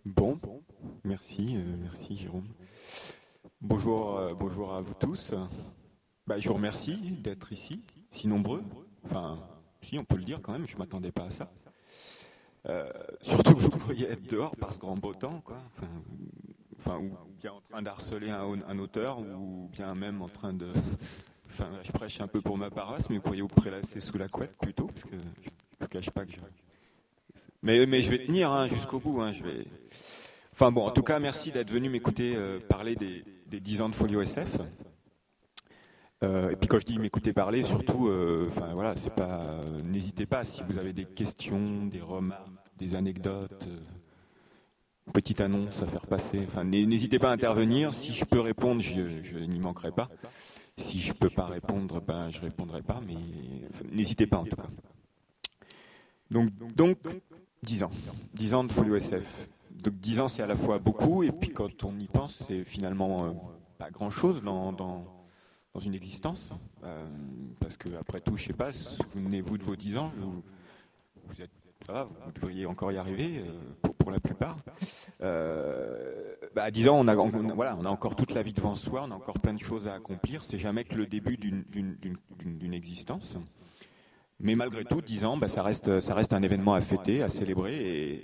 Bon, merci Jérôme. Bonjour à vous tous. Je vous remercie d'être ici, si nombreux. Enfin, si on peut le dire quand même, je ne m'attendais pas à ça. Surtout que vous pourriez être dehors par ce grand beau temps, quoi. Ou bien en train d'harceler un auteur, ou bien même en train de... Enfin, je prêche un peu pour ma paroisse, mais vous pourriez vous prélasser sous la couette plutôt, parce que je ne vous cache pas que je... Mais je vais tenir jusqu'au bout, je vais... Enfin bon, en tout cas, merci d'être venu m'écouter parler des 10 ans de Folio SF. Et puis quand je dis m'écouter parler, surtout, voilà, c'est pas, n'hésitez pas si vous avez des questions, des remarques, des anecdotes, petite annonce à faire passer. Enfin, n'hésitez pas à intervenir. Si je peux répondre, je n'y manquerai pas. Si je peux pas répondre, je répondrai pas. Mais n'hésitez pas en tout cas. Donc 10 ans, 10 ans de Folio SF. Donc 10 ans, c'est à la fois beaucoup, et puis quand on y pense, c'est finalement pas grand-chose dans une existence. Parce que après tout, je sais pas, souvenez-vous de vos 10 ans, vous êtes, ça va, vous devriez encore y arriver pour la plupart. À 10 ans, voilà, on a encore toute la vie devant soi, on a encore plein de choses à accomplir. C'est jamais que le début d'une existence. Mais malgré tout, 10 ans, ça reste un événement à fêter, à célébrer.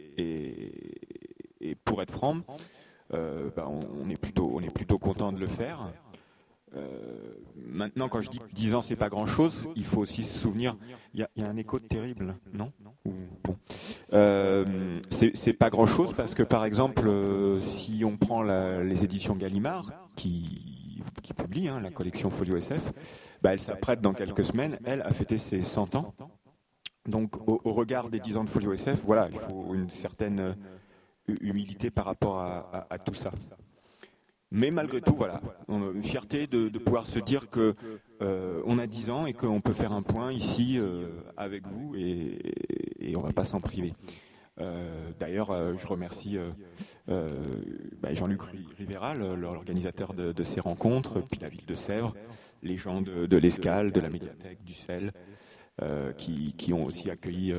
Et pour être franc, on est plutôt content de le faire. Maintenant, quand je dis que 10 ans, c'est pas grand-chose, il faut aussi se souvenir, il y a un écho terrible, non? Bon. C'est pas grand-chose parce que, par exemple, si on prend les éditions Gallimard, qui publient la collection Folio SF, elle s'apprête dans quelques semaines, elle, a fêté ses 100 ans. Donc, au regard des 10 ans de Folio SF, voilà, il faut une certaine humilité par rapport à tout ça. Mais malgré tout, voilà, une fierté de pouvoir se dire que on a 10 ans et qu'on peut faire un point ici avec vous et on ne va pas s'en priver. D'ailleurs, je remercie Jean-Luc Rivera, l'organisateur de ces rencontres, puis la ville de Sèvres, les gens de l'Escale, de la médiathèque, du Sel, qui ont aussi accueilli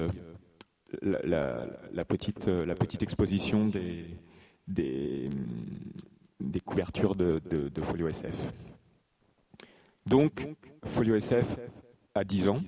la petite exposition des couvertures de Folio SF. Donc, Folio SF a 10 ans.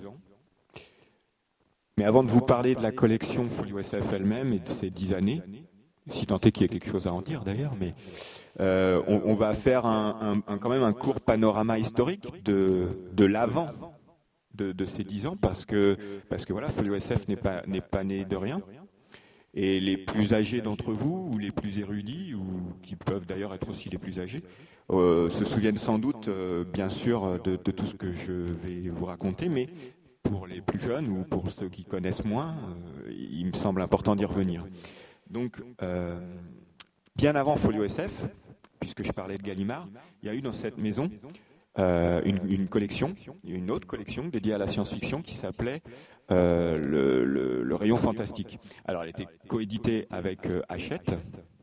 Mais avant de vous parler de la collection Folio SF elle-même et de ces 10 années, si tant est qu'il y ait quelque chose à en dire d'ailleurs, mais on va faire quand même un court panorama historique de l'avant de ces 10 ans, parce que voilà, Folio SF n'est pas né de rien. Et les plus âgés d'entre vous, ou les plus érudits, ou qui peuvent d'ailleurs être aussi les plus âgés, se souviennent sans doute, bien sûr, de tout ce que je vais vous raconter, mais pour les plus jeunes ou pour ceux qui connaissent moins, il me semble important d'y revenir. Donc, bien avant Folio SF, puisque je parlais de Gallimard, il y a eu dans cette maison une collection, une autre collection dédiée à la science-fiction qui s'appelait le Rayon Fantastique. Alors, elle était coéditée avec Hachette,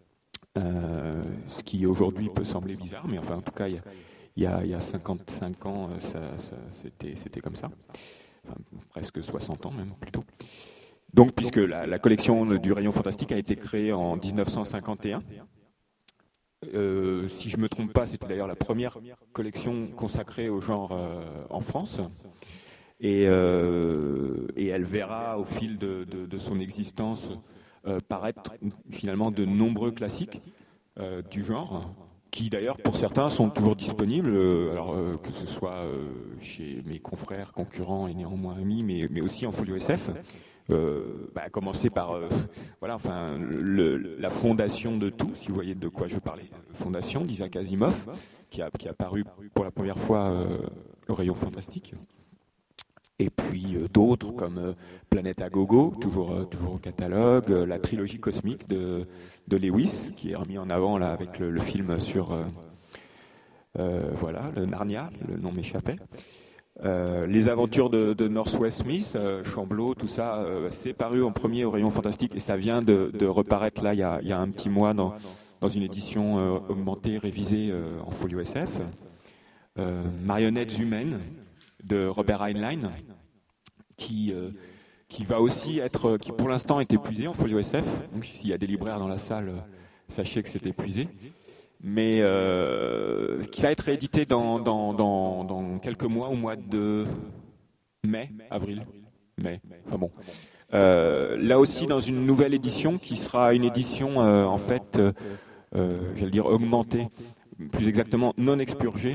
ce qui aujourd'hui peut sembler bizarre, mais enfin, en tout cas, il y a 55 ans, c'était comme ça. Enfin, presque 60 ans même, plutôt. Donc, puisque la collection du Rayon Fantastique a été créée en 1951, si je ne me trompe pas, c'était d'ailleurs la première collection consacrée au genre en France. Et elle verra au fil de son existence paraître finalement de nombreux classiques du genre, qui d'ailleurs pour certains sont toujours disponibles, que ce soit chez mes confrères, concurrents et néanmoins amis, mais aussi en Folio SF. À commencer par la fondation de tout, si vous voyez de quoi je parlais, fondation d'Isaac Asimov, qui a paru pour la première fois au Rayon Fantastique. Et puis d'autres comme Planète à Gogo, toujours au catalogue, la trilogie cosmique de Lewis, qui est remis en avant là avec le film sur le Narnia, le nom m'échappait. Les aventures de Northwest Smith, Chamblot, tout ça, c'est paru en premier au Rayon Fantastique et ça vient de reparaître là il y a un petit mois dans une édition augmentée, révisée en Folio SF. Marionnettes humaines de Robert Heinlein, qui qui va aussi être, qui pour l'instant est épuisé en folio SF. Donc s'il y a des libraires dans la salle, sachez que c'est épuisé. Mais qui va être réédité dans quelques mois, au mois de mai, avril, mai. Enfin bon. Là aussi dans une nouvelle édition qui sera une édition en fait, j'allais dire augmentée, plus exactement non expurgée,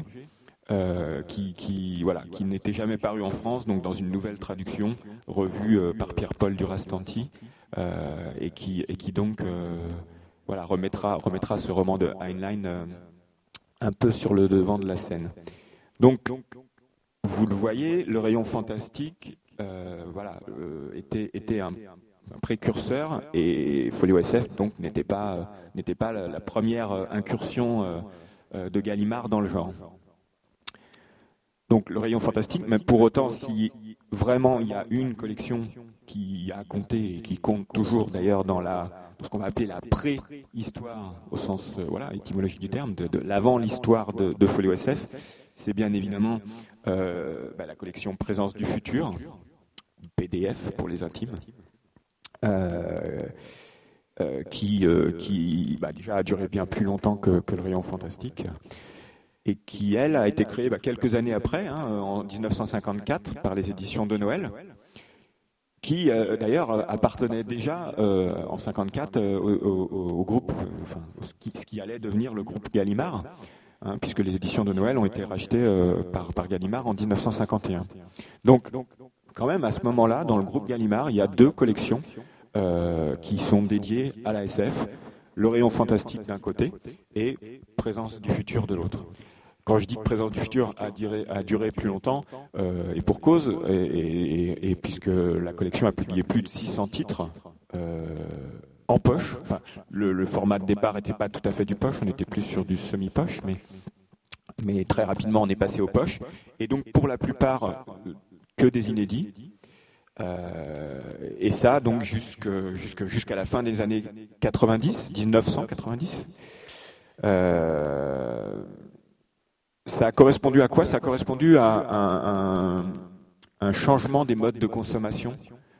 qui n'était jamais paru en France, donc dans une nouvelle traduction revue par Pierre-Paul Durastanti, et qui donc remettra ce roman de Heinlein un peu sur le devant de la scène. Donc, vous le voyez, le rayon fantastique était un précurseur, et Folio SF donc n'était pas la première incursion de Gallimard dans le genre. Donc le rayon fantastique, mais pour autant, si vraiment il y a une collection qui a compté et qui compte toujours d'ailleurs dans ce qu'on va appeler la pré-histoire au sens étymologique du terme, de l'avant l'histoire de Folio SF, c'est bien évidemment la collection Présence du futur, PDF pour les intimes, qui déjà a duré bien plus longtemps que le rayon fantastique, et qui, elle, a été créée quelques années après, en 1954, par les éditions de Noël, qui, d'ailleurs, appartenait déjà, en 1954, au groupe, ce qui allait devenir le groupe Gallimard, puisque les éditions de Noël ont été rachetées par Gallimard en 1951. Donc, quand même, à ce moment-là, dans le groupe Gallimard, il y a deux collections qui sont dédiées à la SF, le rayon fantastique d'un côté et Présence du futur de l'autre. Quand je dis que Présence du futur a duré plus longtemps, et pour cause, et puisque la collection a publié plus de 600 titres en poche, enfin, le format de départ n'était pas tout à fait du poche, on était plus sur du semi-poche, mais très rapidement on est passé aux poches, et donc pour la plupart que des inédits, et ça donc jusqu'à la fin des années 1990. Ça a correspondu à quoi? Ça a correspondu à un changement des modes de consommation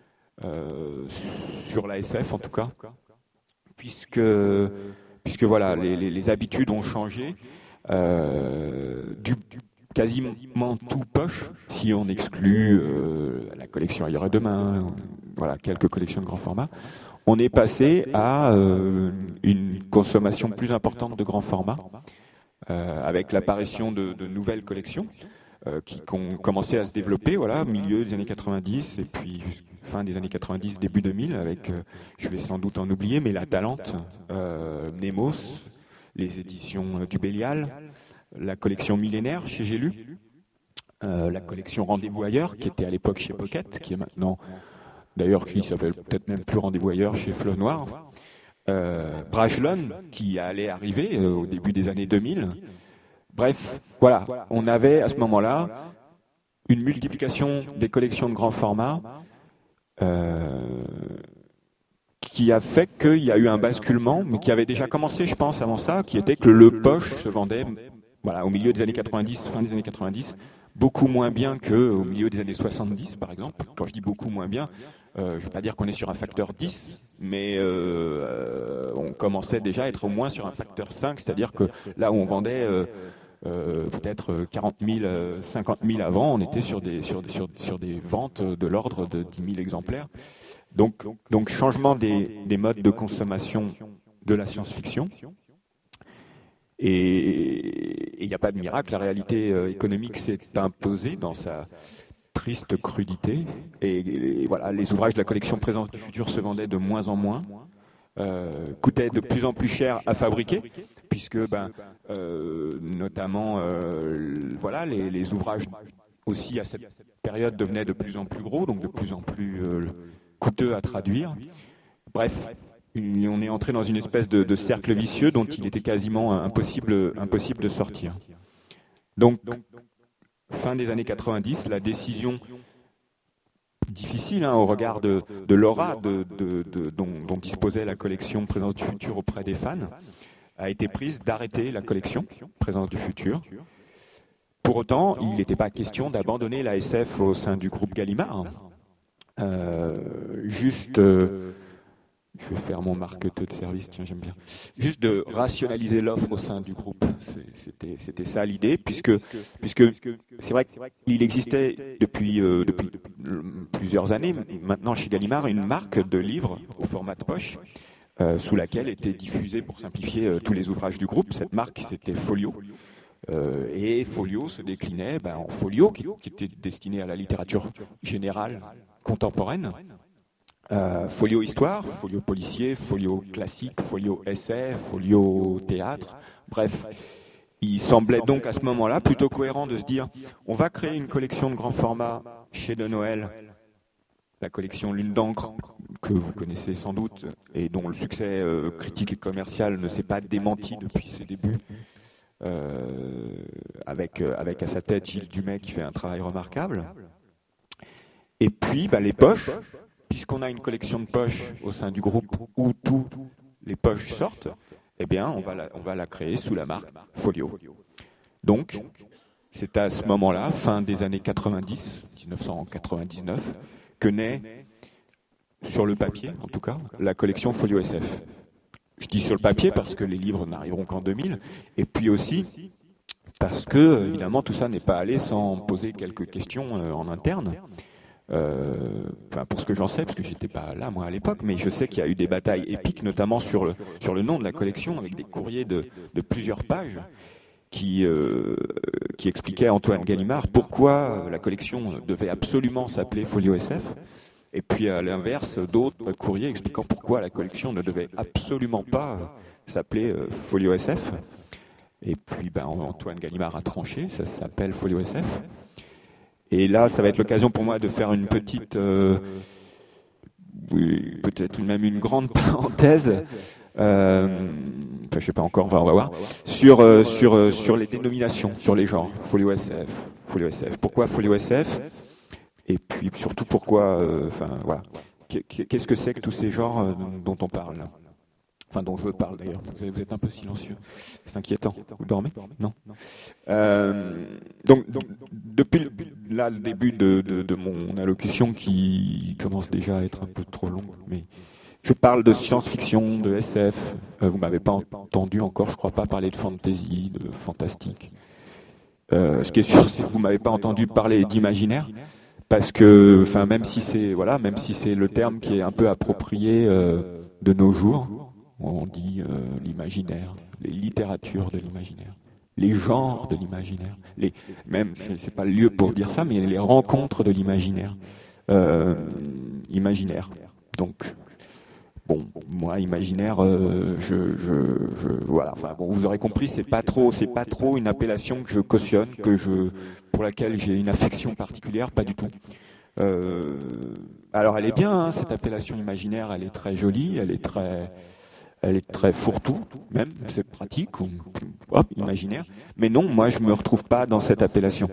sur la SF en tout cas, puisque voilà, les habitudes ont changé, du quasiment tout poche, si on exclut la collection Ailleurs et Demain, voilà, quelques collections de grand format. On est passé à une consommation plus importante de grand format, avec l'apparition de nouvelles collections qui ont commencé à se développer, milieu des années 90 et puis fin des années 90, début 2000, avec, je vais sans doute en oublier, mais La Talente, Nemos, les éditions du Bélial, la collection Millénaire chez J'ai lu, la collection Rendez-vous ailleurs, qui était à l'époque chez Pocket, qui est maintenant, d'ailleurs, qui s'appelle peut-être même plus Rendez-vous ailleurs, chez Fleuve Noir. Brajlon, qui allait arriver au début des années 2000. Bref, voilà, on avait à ce moment-là une multiplication des collections de grand format qui a fait qu'il y a eu un basculement, mais qui avait déjà commencé, je pense, avant ça, qui était que le poche se vendait au milieu des années 90, fin des années 90, beaucoup moins bien qu'au milieu des années 70, par exemple. Quand je dis beaucoup moins bien, je ne veux pas dire qu'on est sur un facteur 10, mais on commençait déjà à être au moins sur un facteur 5, c'est-à-dire que là où on vendait peut-être 40 000, 50 000 avant, on était sur des ventes de l'ordre de 10 000 exemplaires. Donc changement des modes de consommation de la science-fiction. Et il n'y a pas de miracle, la réalité économique s'est imposée dans sa triste crudité. Et voilà, les ouvrages de la collection Présence du futur se vendaient de moins en moins, coûtaient de plus en plus cher à fabriquer, puisque notamment les ouvrages aussi à cette période devenaient de plus en plus gros, donc de plus en plus coûteux à traduire. Bref, on est entré dans une espèce de cercle vicieux dont il était quasiment impossible de sortir. Donc, fin des années 90, la décision difficile au regard de l'aura dont disposait la collection Présence du futur auprès des fans, a été prise d'arrêter la collection Présence du futur. Pour autant, il n'était pas question d'abandonner la SF au sein du groupe Gallimard. Juste, je vais faire mon marketeur de service, tiens, j'aime bien. Juste de rationaliser l'offre au sein du groupe. C'était ça l'idée, puisque c'est vrai qu'il existait depuis plusieurs années maintenant chez Gallimard une marque de livres au format de poche sous laquelle étaient diffusés, pour simplifier, tous les ouvrages du groupe. Cette marque, c'était Folio. Et Folio se déclinait en folio, qui était destiné à la littérature générale contemporaine. Folio histoire, folio policier, folio classique, folio essai, folio théâtre. Bref, il semblait donc à ce moment-là plutôt cohérent de se dire on va créer une collection de grand format chez De Noël, la collection Lune d'encre, que vous connaissez sans doute, et dont le succès critique et commercial ne s'est pas démenti depuis ses débuts, avec à sa tête Gilles Dumais qui fait un travail remarquable. Et puis les poches, puisqu'on a une collection de poches au sein du groupe où tous les poches sortent, eh bien on va la créer sous la marque Folio. Donc, c'est à ce moment-là, fin des années 90, 1999, que naît, sur le papier en tout cas, la collection Folio SF. Je dis sur le papier parce que les livres n'arriveront qu'en 2000, et puis aussi parce que, évidemment, tout ça n'est pas allé sans poser quelques questions en interne. Pour ce que j'en sais, parce que j'étais pas là moi à l'époque, mais je sais qu'il y a eu des batailles épiques, notamment sur le nom de la collection, avec des courriers de plusieurs pages qui expliquaient à Antoine Gallimard pourquoi la collection devait absolument s'appeler Folio SF. Et puis à l'inverse, d'autres courriers expliquant pourquoi la collection ne devait absolument pas s'appeler Folio SF. Et puis Antoine Gallimard a tranché, ça s'appelle Folio SF. Et là, ça va être l'occasion pour moi de faire une petite, peut-être même une grande parenthèse, je sais pas encore, on va voir, sur les dénominations, sur les genres, Folio SF, Folio SF. Pourquoi Folio SF ? Et puis surtout pourquoi, voilà, qu'est-ce que c'est que tous ces genres dont on parle ? Enfin, dont je parle d'ailleurs. Vous êtes un peu silencieux. C'est inquiétant. Vous dormez ? Non. Donc, depuis là, le début de mon allocution qui commence déjà à être un peu trop longue, mais je parle de science-fiction, de SF. Vous m'avez pas entendu encore, je crois pas, parler de fantasy, de fantastique. Ce qui est sûr, c'est que vous m'avez pas entendu parler d'imaginaire, parce que, même si c'est le terme qui est un peu approprié de nos jours. On dit l'imaginaire, les littératures de l'imaginaire, les genres de l'imaginaire, même c'est pas le lieu pour dire ça, mais les rencontres de l'imaginaire, imaginaire. Donc moi imaginaire, voilà. Vous aurez compris, c'est pas trop une appellation que je cautionne, pour laquelle j'ai une affection particulière, pas du tout. Alors elle est bien, cette appellation imaginaire, elle est très jolie, elle est très fourre-tout, même, c'est pratique, imaginaire. Mais non, moi, je me retrouve pas dans cette appellation.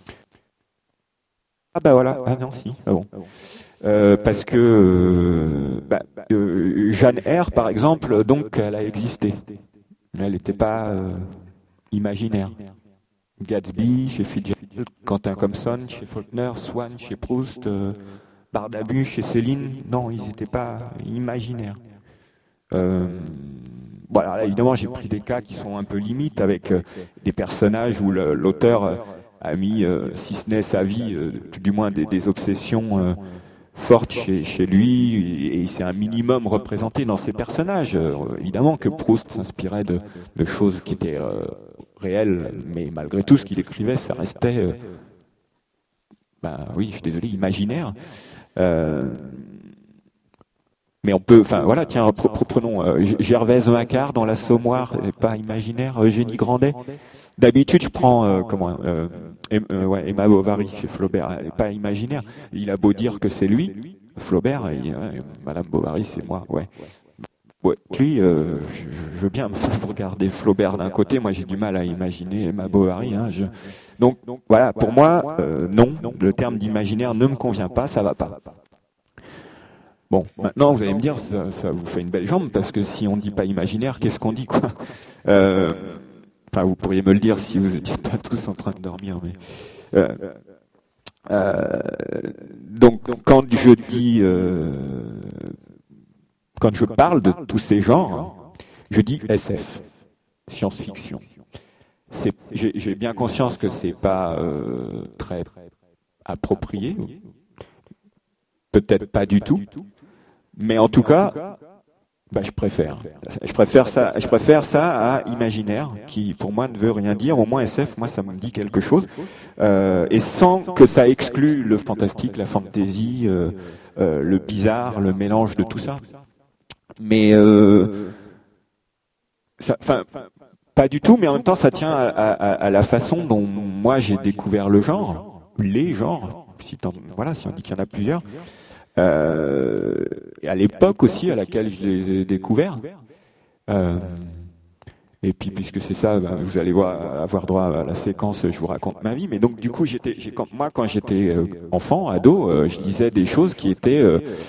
Voilà, non, si, bon. Parce que Jeanne R, par exemple, donc, elle a existé. Elle n'était pas imaginaire. Gatsby, chez Fitzgerald, Quentin Compson, chez Faulkner, Swann, chez Proust, Bardabu, chez Céline, non, ils n'étaient pas imaginaires. Là, évidemment, j'ai pris des cas qui sont un peu limites, avec des personnages où l'auteur a mis, si ce n'est sa vie, du moins des obsessions fortes chez lui, et il s'est un minimum représenté dans ces personnages. Évidemment que Proust s'inspirait de choses qui étaient réelles, mais malgré tout, ce qu'il écrivait, ça restait, oui, je suis désolé, imaginaire. Mais on peut, tiens, prenons Gervaise Macquart dans l'Assommoir, pas imaginaire, Eugénie Grandet. D'habitude, je prends Emma Bovary chez Flaubert, elle n'est pas imaginaire. Il a beau dire que c'est lui, Flaubert, Madame Bovary, c'est moi, ouais. Lui, je veux bien vous regarder Flaubert d'un côté, moi j'ai du mal à imaginer Emma Bovary. Donc voilà, pour moi, non, le terme d'imaginaire ne me convient pas, ça va pas. Bon, maintenant vous allez me dire, ça vous fait une belle jambe, parce que si on ne dit pas imaginaire, qu'est-ce qu'on dit, quoi ? Vous pourriez me le dire si vous n'étiez pas tous en train de dormir, mais Donc quand je dis, quand je parle de tous ces genres, je dis SF, science-fiction. J'ai bien conscience que c'est pas très approprié, peut-être pas du tout, mais en tout cas, bah, je préfère. Je préfère ça à imaginaire, qui pour moi ne veut rien dire. Au moins SF, moi ça me dit quelque chose, et sans que ça exclue le fantastique, la fantasy, le bizarre, le mélange de tout ça. Mais enfin, pas du tout. Mais en même temps, ça tient à la façon dont moi j'ai découvert le genre, les genres. Voilà, si on dit qu'il y en a plusieurs. Et à l'époque aussi à laquelle je les ai découverts. Et puis puisque c'est ça, ben, vous allez avoir droit à la séquence Je vous raconte ma vie. Mais donc du coup, quand j'étais enfant, ado, je lisais des choses qui étaient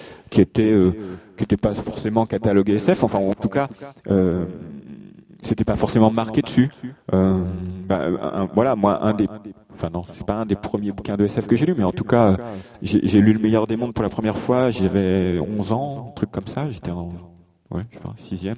pas forcément cataloguées SF. Enfin, en tout cas, c'était pas forcément marqué dessus. Voilà, moi, enfin non, c'est pas un des premiers bouquins de SF que j'ai lu, mais en tout cas, j'ai lu Le Meilleur des Mondes pour la première fois, j'avais 11 ans, un truc comme ça, j'étais en, ouais, je sais pas, 6e.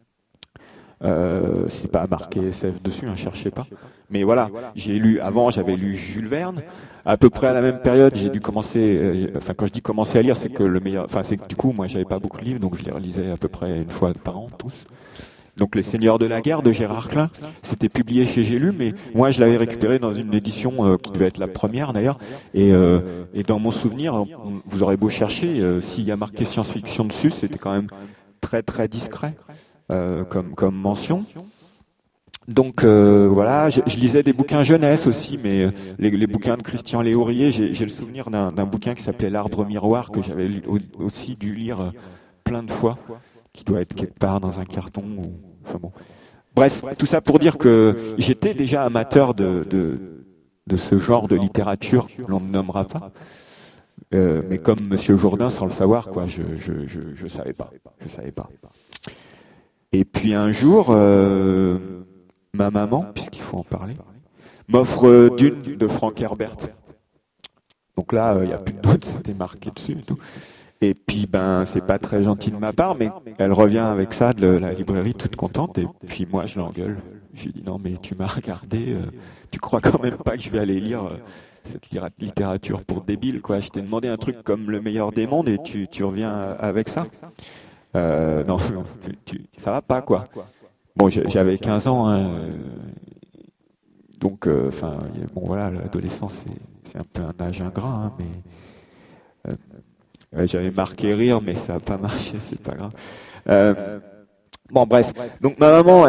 C'est pas marqué SF dessus, hein, cherchez pas. Mais voilà, j'avais lu Jules Verne. À peu près à la même période, j'ai dû commencer, enfin quand je dis commencer à lire, c'est que c'est que du coup, moi j'avais pas beaucoup de livres, donc je les relisais à peu près une fois par an, tous. Donc Les Seigneurs de la Guerre de Gérard Klein, c'était publié chez J'ai lu, mais moi je l'avais récupéré dans une édition qui devait être la première d'ailleurs. Et dans mon souvenir, vous aurez beau chercher, s'il y a marqué science-fiction dessus, c'était quand même très très discret comme mention. Donc voilà, je lisais des bouquins jeunesse aussi, mais les bouquins de Christian Léaurier, j'ai le souvenir d'un bouquin qui s'appelait L'Arbre Miroir que j'avais aussi dû lire plein de fois, qui doit être quelque part dans un carton. Enfin bon. Bref, tout ça pour dire que j'étais déjà amateur de ce genre de littérature, l'on ne nommera pas. Mais comme Monsieur Jourdain, sans le savoir, quoi, je savais pas. Je savais pas. Et puis un jour, ma maman, puisqu'il faut en parler, m'offre Dune de Frank Herbert. Donc là, il n'y a plus de doute, c'était marqué dessus et tout. Et puis, ben, c'est pas très gentil de ma part, mais elle revient avec ça de la librairie toute contente. Et puis moi, je l'engueule. Je lui dis non, mais tu m'as regardé. Tu crois quand même pas que je vais aller lire cette littérature pour débile, quoi. Je t'ai demandé un truc comme Le Meilleur des Mondes et tu reviens avec ça. Non, ça va pas, quoi. Bon, j'avais 15 ans, hein, donc, enfin, bon, voilà, l'adolescence, c'est un peu un âge ingrat, hein, mais j'avais marqué rire, mais ça n'a pas marché, c'est pas grave. Bon, bref. Donc ma maman,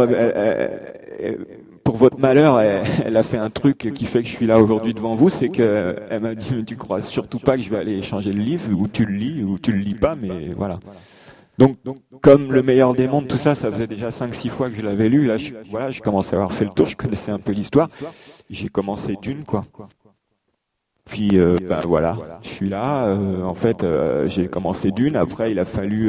pour votre malheur, elle a fait un truc qui fait que je suis là aujourd'hui devant vous, c'est que elle m'a dit, tu crois surtout pas que je vais aller changer le livre, ou tu le lis, ou tu le lis pas, mais voilà. Donc comme Le Meilleur des Mondes, tout ça, ça faisait déjà 5-6 fois que je l'avais lu. Là, je commençais à avoir fait le tour, je connaissais un peu l'histoire. J'ai commencé Dune, quoi. Puis ben voilà, je suis là. En fait, j'ai commencé Dune. Après, il a fallu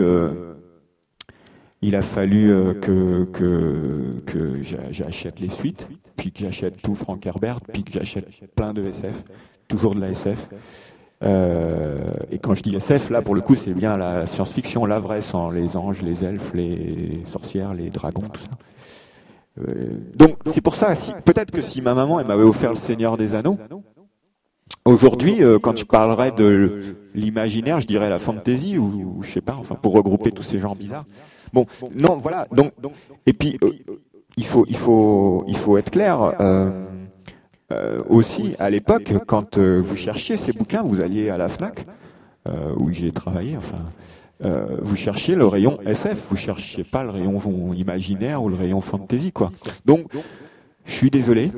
que j'achète les suites, puis que j'achète tout Frank Herbert, puis que j'achète plein de SF, toujours de la SF. Et quand je dis SF, là pour le coup, c'est bien la science-fiction, la vraie, sans les anges, les elfes, les sorcières, les dragons, tout ça. Donc c'est pour ça, peut-être que si ma maman elle m'avait offert Le Seigneur des Anneaux, aujourd'hui, quand je parlerais de l'imaginaire, je dirais la fantasy ou je sais pas, enfin pour regrouper tous ces genres bizarres. Bon, non, voilà. Donc, et puis il faut être clair. Aussi, à l'époque, quand vous cherchiez ces bouquins, vous alliez à la Fnac, où j'ai travaillé. Enfin, vous cherchiez le rayon SF, vous cherchiez pas le rayon imaginaire ou le rayon fantasy, quoi. Donc, je suis désolé.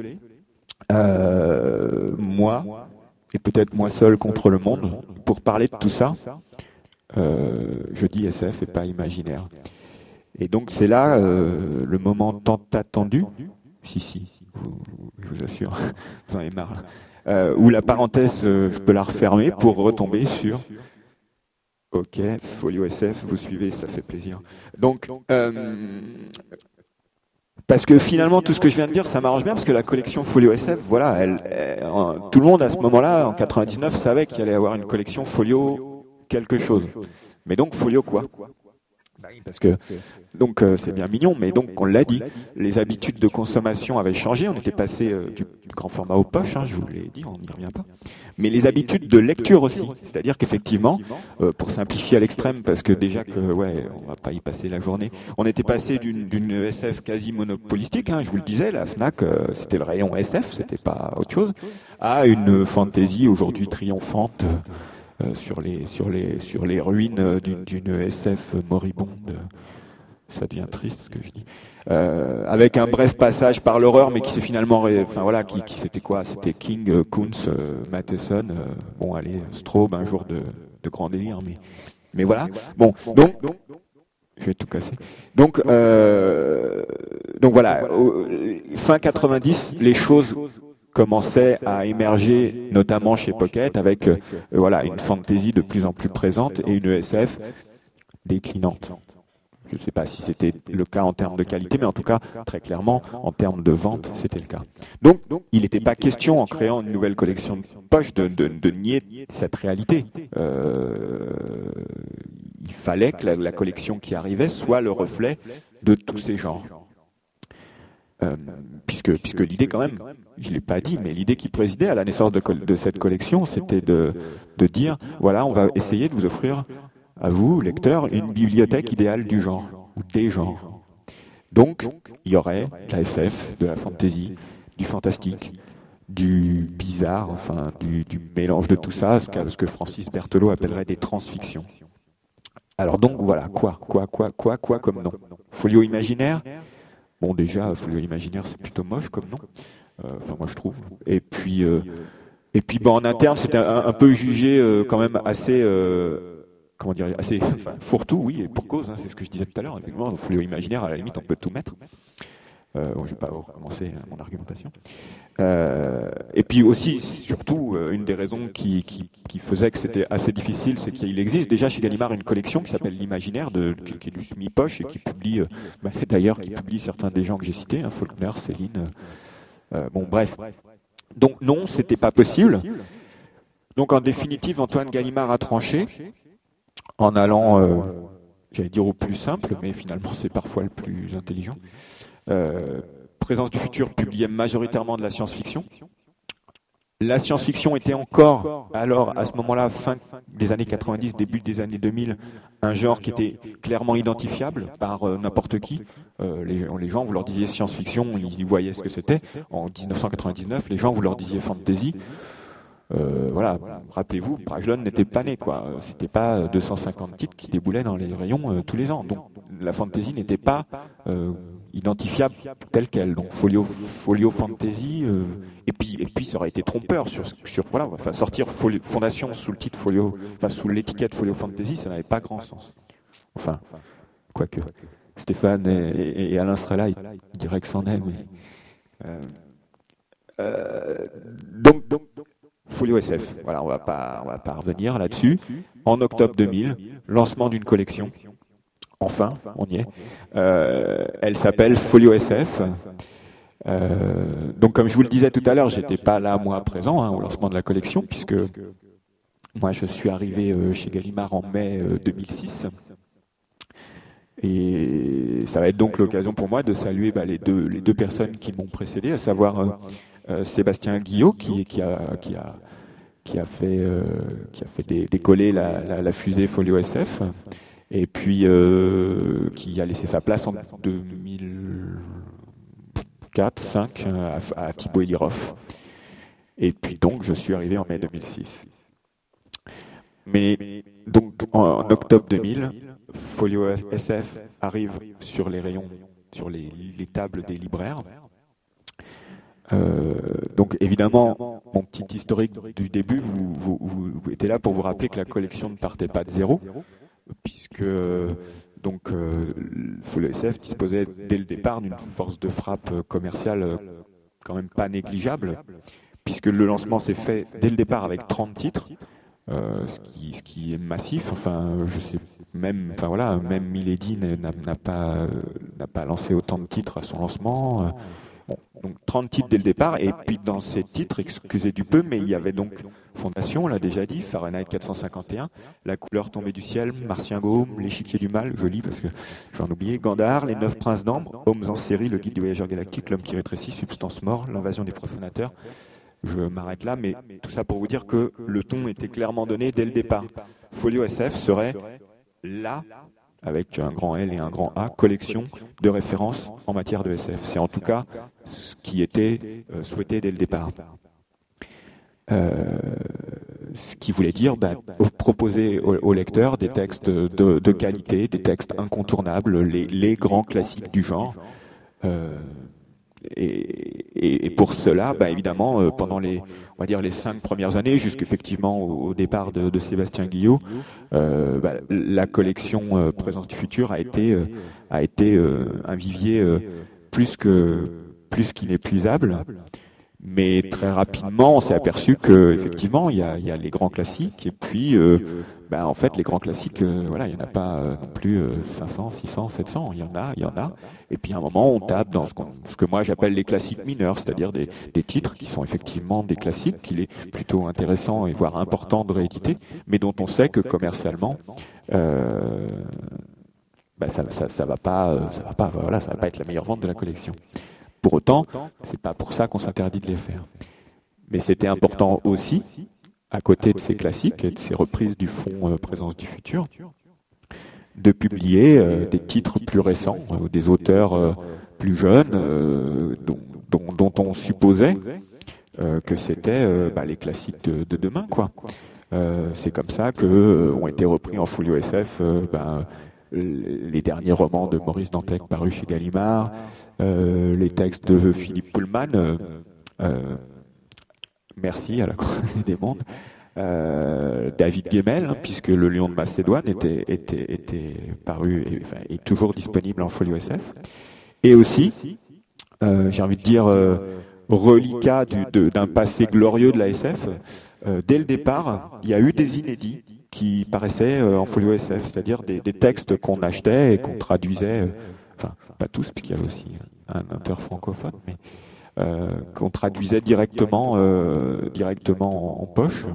Moi, et peut-être moi seul contre le monde, pour parler de tout ça, je dis SF et pas imaginaire. Et donc c'est là le moment tant attendu, si, je vous assure, vous en avez marre, où la parenthèse, je peux la refermer pour retomber sur OK, Folio SF, vous suivez, ça fait plaisir. Donc, Parce que finalement, tout ce que je viens de dire, ça m'arrange bien, parce que la collection Folio SF, voilà, tout le monde à ce moment-là, en 99, savait qu'il allait y avoir une collection Folio quelque chose. Mais donc, Folio quoi? Parce que c'est bien mignon, mais donc on l'a dit, les habitudes de consommation avaient changé. On était passé du grand format aux poches, je vous l'ai dit, on n'y revient pas. Mais les habitudes de lecture aussi, c'est-à-dire qu'effectivement, pour simplifier à l'extrême, parce que déjà que on va pas y passer la journée, on était passé d'une SF quasi monopolistique, je vous le disais, la Fnac, c'était le rayon SF, c'était pas autre chose, à une fantasy aujourd'hui triomphante. Sur les ruines d'une SF moribonde. Ça devient triste ce que je dis. Avec un bref passage par l'horreur, mais qui s'est finalement, qui c'était quoi? C'était King, Kuntz, Matheson, Straub, un jour de grand délire, mais voilà. Bon, donc je vais tout casser. Donc voilà, fin 90, les choses commençait à émerger, notamment chez Pocket, avec une fantasy de plus en plus présente et une SF déclinante. Je ne sais pas si c'était le cas en termes de qualité, mais en tout cas, très clairement, en termes de vente, c'était le cas. Donc, il n'était pas question, en créant une nouvelle collection de poche, de nier cette réalité. Il fallait que la collection qui arrivait soit le reflet de tous ces genres. Puisque l'idée quand même, je ne l'ai pas dit, mais l'idée qui présidait à la naissance de cette collection, c'était de dire, voilà, on va essayer de vous offrir à vous, lecteurs, une bibliothèque idéale du genre, ou des genres. Donc, il y aurait de la SF, de la fantasy, du fantastique, du bizarre, du mélange de tout ça, ce que Francis Berthelot appellerait des transfictions. Alors donc, voilà, quoi comme nom? Folio imaginaire? Bon, déjà, Folio imaginaire, c'est plutôt moche comme nom. Moi, je trouve. Et puis, en interne, c'était un peu jugé quand même assez, assez fourre-tout, oui, et pour cause. C'est ce que je disais tout à l'heure. Effectivement, Folio imaginaire, à la limite, on peut tout mettre. Je ne vais pas recommencer mon argumentation. Et puis aussi, surtout, une des raisons qui faisait que c'était assez difficile, c'est qu'il existe déjà chez Gallimard une collection qui s'appelle l'Imaginaire, qui est du semi-poche et qui publie, d'ailleurs, qui publie certains des gens que j'ai cités, Faulkner, Céline. Bref. Donc non, c'était pas possible. Donc en définitive, Antoine Gallimard a tranché en allant, j'allais dire au plus simple, mais finalement c'est parfois le plus intelligent. Présence du futur publiait majoritairement de la science-fiction. La science-fiction était encore, alors à ce moment-là, fin des années 90, début des années 2000, un genre qui était clairement identifiable par n'importe qui. Les gens, vous leur disiez science-fiction, ils voyaient ce que c'était. En 1999, les gens, vous leur disiez fantasy. Rappelez-vous, Brajlon n'était pas né, quoi. C'était pas 250 titres qui déboulaient dans les rayons tous les ans. Donc la fantasy n'était pas identifiable telle quelle. Donc folio fantasy, et puis ça aurait été trompeur sortir fondation sous le titre folio, sous l'étiquette folio fantasy, ça n'avait pas grand sens. Quoique Stéphane et Alain seraient là, ils diraient que c'en est, mais donc Folio SF. Voilà, on va pas revenir là-dessus. En octobre 2000, lancement d'une collection. Enfin, on y est. Elle s'appelle Folio SF. Donc, comme je vous le disais tout à l'heure, j'étais pas là moi présent au lancement de la collection, puisque moi je suis arrivé chez Gallimard en mai 2006. Et ça va être donc l'occasion pour moi de saluer les deux personnes qui m'ont précédé, à savoir Sébastien Guillot qui a fait décoller la fusée Folio SF, et puis qui a laissé sa place en 2004-2005 à Thibaut Eliroff. Et puis donc je suis arrivé en mai 2006. Mais donc en octobre 2000, Folio SF arrive sur les rayons, sur les tables des libraires. Donc évidemment, mon petit historique du début, vous étiez là pour vous rappeler que la collection ne partait pas de zéro, puisque Folio SF disposait dès le départ d'une force de frappe commerciale quand même pas négligeable, puisque le lancement s'est fait dès le départ avec 30 titres, ce qui est massif. enfin voilà, même Milady n'a pas lancé autant de titres à son lancement. Bon, donc 30 titres dès le départ, et puis dans ces titres, excusez du peu, mais il y avait donc Fondation, on l'a déjà dit, Fahrenheit 451, La couleur tombée du ciel, Martien Gaume, L'échiquier du mal, joli parce que je vais en oublier, Gandhar, Les 9 princes d'ambre, Hommes en série, Le guide du voyageur galactique, L'homme qui rétrécit, Substance mort, L'invasion des profanateurs. Je m'arrête là, mais tout ça pour vous dire que le ton était clairement donné dès le départ. Folio SF serait là, avec un grand L et un grand A, collection de références en matière de SF. C'est en tout cas ce qui était souhaité dès le départ. Ce qui voulait dire proposer aux lecteurs des textes de qualité, des textes incontournables, les grands classiques du genre. Et pour cela, évidemment, pendant les 5 premières années, jusqu'effectivement au départ de Sébastien Guillot, la collection Présence du futur a été un vivier plus qu'inépuisable. Mais très rapidement, on s'est aperçu que effectivement, il y a les grands classiques, et puis en fait, les grands classiques, il y en a pas non plus 500, 600, 700. Il y en a. Et puis à un moment, on tape dans ce que moi j'appelle les classiques mineurs, c'est-à-dire des titres qui sont effectivement des classiques, qu'il est plutôt intéressant et voire important de rééditer, mais dont on sait que commercialement, ça va pas être la meilleure vente de la collection. Pour autant, c'est pas pour ça qu'on s'interdit de les faire. Mais c'était important aussi, à côté de ces classiques et de ces reprises du fond Présence du futur, de publier des titres plus récents, des auteurs plus jeunes, dont on supposait que c'était les classiques de demain, quoi. C'est comme ça que ont été repris en folio SF les derniers romans de Maurice Dantec parus chez Gallimard, les textes de Philippe Pullman, merci à la Croisée des mondes, David Gemmell, puisque Le Lion de Macédoine était paru et est toujours disponible en folio SF, et aussi, j'ai envie de dire, reliquat d'un passé glorieux de la SF. Dès le départ, il y a eu des inédits qui paraissaient en folio SF, c'est-à-dire des textes qu'on achetait et qu'on traduisait, pas tous, puisqu'il y avait aussi un auteur francophone, mais qu'on traduisait directement en poche.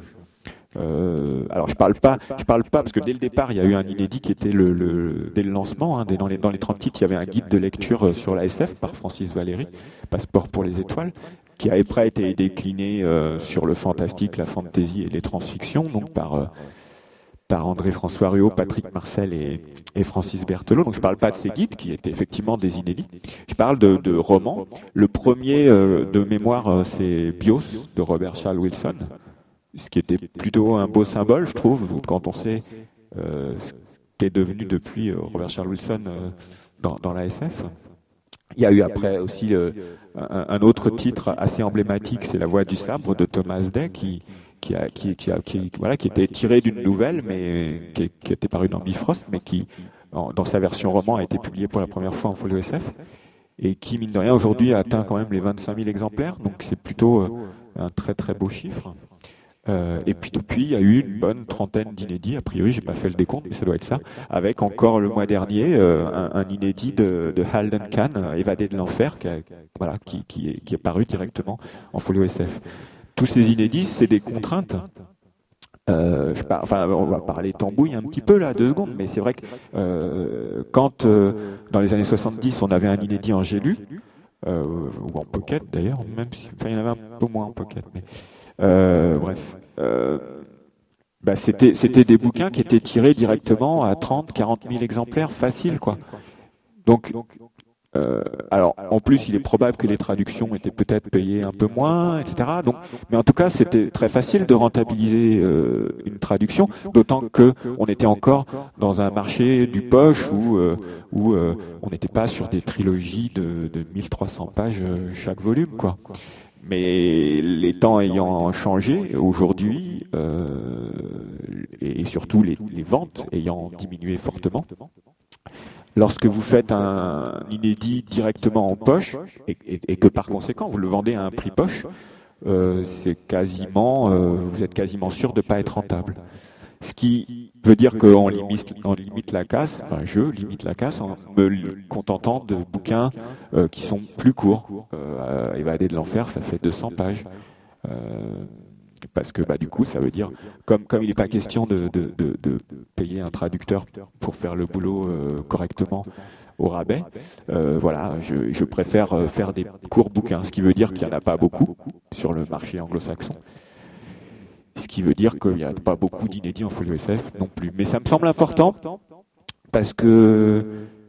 Alors je parle pas parce que dès le départ il y a eu un inédit qui était dès le lancement, dans les 30 titres il y avait un guide de lecture sur la SF par Francis Valéry, Passeport pour les étoiles, qui a après été décliné sur le fantastique, la fantasy et les transfictions, donc par André-François Ruot, Patrick Marcel et Francis Berthelot. Donc je ne parle pas de ces guides qui étaient effectivement des inédits. Je parle de romans. Le premier de mémoire, c'est Bios de Robert Charles Wilson, ce qui était plutôt un beau symbole, je trouve, quand on sait ce qu'est devenu depuis Robert Charles Wilson dans la SF. Il y a eu après aussi un autre titre assez emblématique, c'est La Voix du sabre de Thomas Day, qui était tiré d'une nouvelle, mais qui était paru dans Bifrost, mais qui, dans sa version roman, a été publié pour la première fois en folio SF, et qui, mine de rien, aujourd'hui a atteint quand même les 25 000 exemplaires, donc c'est plutôt un très très beau chiffre. Et puis depuis, il y a eu une bonne trentaine d'inédits, a priori, j'ai pas fait le décompte, mais ça doit être ça, avec encore le mois dernier un inédit de Halden Kahn, Évadé de l'enfer, qui est paru directement en folio SF. Tous ces inédits, c'est des contraintes. On va parler tambouille un petit peu là, 2 secondes, mais c'est vrai que quand dans les années 70, on avait un inédit en Gélu, ou en pocket d'ailleurs, même si il y en avait un peu moins en pocket, mais c'était des bouquins qui étaient tirés directement à 30, 40 000 exemplaires, facile, quoi. Donc, alors, en plus, il est probable que les traductions étaient peut-être payées un peu moins, etc. Donc, mais en tout cas, c'était très facile de rentabiliser une traduction, d'autant que on était encore dans un marché du poche où on n'était pas sur des trilogies de 1300 pages chaque volume, quoi. Mais les temps ayant changé, aujourd'hui, et surtout les ventes ayant diminué fortement, lorsque vous faites un inédit directement en poche, et que par conséquent vous le vendez à un prix poche, vous êtes quasiment sûr de ne pas être rentable. Ce qui veut dire qu'on limite la casse, enfin je limite la casse en me contentant de bouquins qui sont plus courts. Évadé de l'enfer, ça fait 200 pages. Parce que du coup, ça veut dire, comme il n'est pas question de payer un traducteur pour faire le boulot correctement au rabais, voilà, je préfère faire des courts bouquins, ce qui veut dire qu'il n'y en a pas beaucoup sur le marché anglo-saxon. Ce qui veut dire qu'il n'y a pas beaucoup d'inédits en folio SF non plus. Mais ça me semble important parce que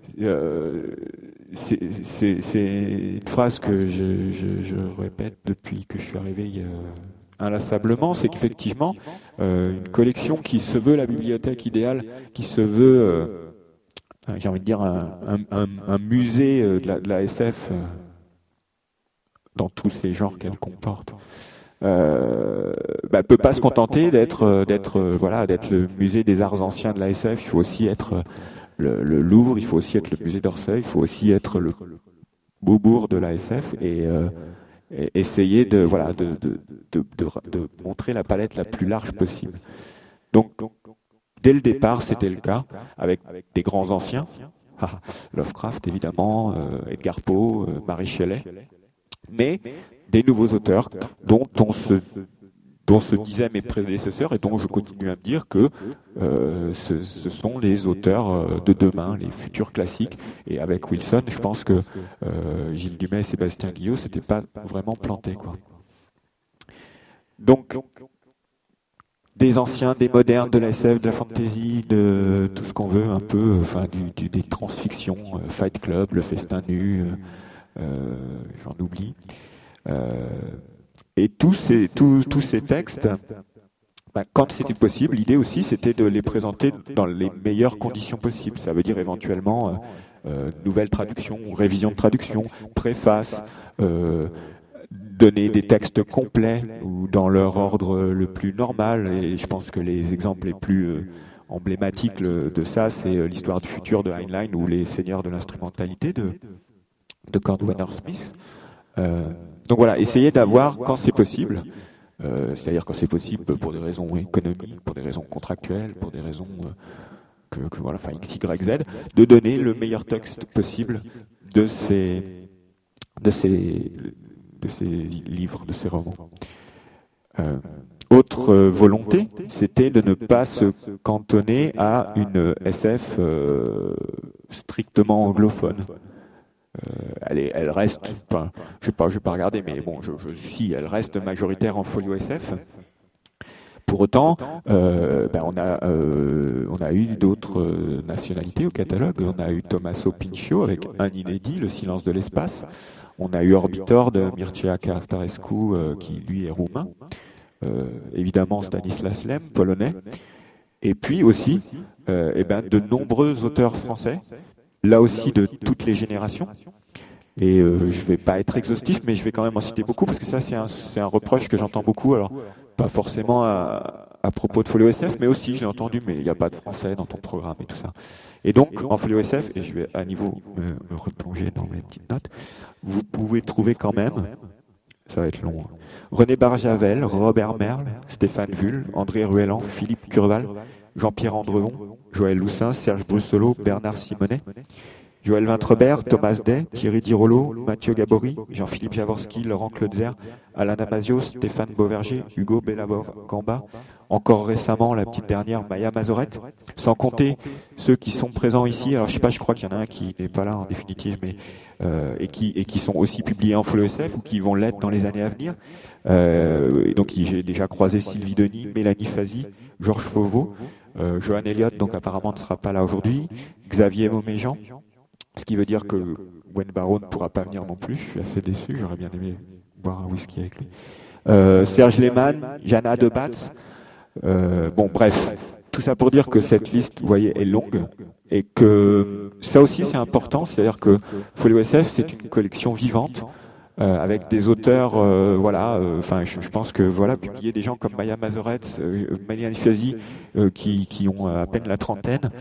c'est une phrase que je répète depuis que je suis arrivé inlassablement, c'est qu'effectivement, une collection qui se veut la bibliothèque idéale, qui se veut, j'ai envie de dire, un musée de la SF dans tous ces genres qu'elle comporte, peut pas se contenter d'être le musée des arts anciens de la SF. Il faut aussi être le Louvre, il faut aussi être le musée d'Orsay, il faut aussi être le Beaubourg de la SF et essayer de montrer la palette la plus large possible. Donc dès le départ, c'était le cas avec des grands anciens, Lovecraft évidemment, Edgar Poe, Mary Shelley, mais des nouveaux auteurs dont se disaient mes prédécesseurs et dont je continue à me dire que ce sont les auteurs de demain, les futurs classiques. Et avec Wilson, je pense que Gilles Dumais et Sébastien Guillot s'étaient pas vraiment plantés, quoi. Donc, des anciens, des modernes, de la SF, de la fantasy, de tout ce qu'on veut, un peu, enfin, des transfictions, Fight Club, Le Festin Nu, j'en oublie. Et tous ces textes, quand c'était possible, l'idée aussi c'était de les présenter dans les meilleures conditions possibles. Ça veut dire éventuellement nouvelle traduction, révision de traduction, préface, donner des textes complets ou dans leur ordre le plus normal. Et je pense que les exemples les plus emblématiques de ça, c'est l'histoire du futur de Heinlein ou les Seigneurs de l'instrumentalité de Cordwainer Smith. Donc voilà, essayez d'avoir quand c'est possible, c'est-à-dire quand c'est possible pour des raisons économiques, pour des raisons contractuelles, pour des raisons X, Y, Z, de donner le meilleur texte possible de ces livres, de ces romans. Autre volonté, c'était de ne pas se cantonner à une SF strictement anglophone. Elle reste, enfin, je vais pas regarder, mais bon, si elle reste majoritaire en folio SF. Pour autant, on a eu d'autres nationalités au catalogue. On a eu Tommaso Pinchot avec un inédit, Le Silence de l'espace. On a eu Orbitor de Mircea Cartarescu, qui lui est roumain. Évidemment Stanislas Lem, polonais. Et puis aussi, de nombreux auteurs français. Là aussi de toutes les générations. Et je ne vais pas être exhaustif, mais je vais quand même en citer beaucoup, parce que ça, c'est un reproche que j'entends beaucoup. Alors, pas forcément à propos de Folio SF, mais aussi, je l'ai entendu, mais il n'y a pas de français dans ton programme et tout ça. Et donc, en Folio SF, et je vais à nouveau me replonger dans mes petites notes, vous pouvez trouver quand même, ça va être long, René Barjavel, Robert Merle, Stéphane Vull, André Ruellan, Philippe Curval, Jean-Pierre Andrevon, Joël Loussin, Serge Brussolo, Bernard Simonet, Joël Vintrebert, Thomas Day, Thierry Dirolo, Mathieu Gabory, Jean-Philippe Jaworski, Laurent Cleutzer, Alain Damasio, Stéphane Beauverger, Hugo Bellabov-Gamba, encore récemment, la petite dernière, Maya Mazorette, sans compter ceux qui sont présents ici. Alors je sais pas, je crois qu'il y en a un qui n'est pas là en définitive, mais et qui sont aussi publiés en Folio SF ou qui vont l'être dans les années à venir. Et donc j'ai déjà croisé Sylvie Denis, Mélanie Fazi, Georges Fauveau, Johan Elliott, donc apparemment ne sera pas là aujourd'hui, Xavier Mauméjean, ce qui veut dire que Gwen Barrow ne pourra pas venir non plus. Je suis assez déçu, j'aurais bien aimé boire un whisky avec lui. Serge Lehmann, Jana Debatz. Bon, bref, tout ça pour dire que cette liste, vous voyez, est longue et que ça aussi c'est important, c'est-à-dire que Folio SF c'est une collection vivante avec des auteurs, je pense que publier des gens comme Maya Mazorette, Mélanie Fazi, qui ont à peine la trentaine,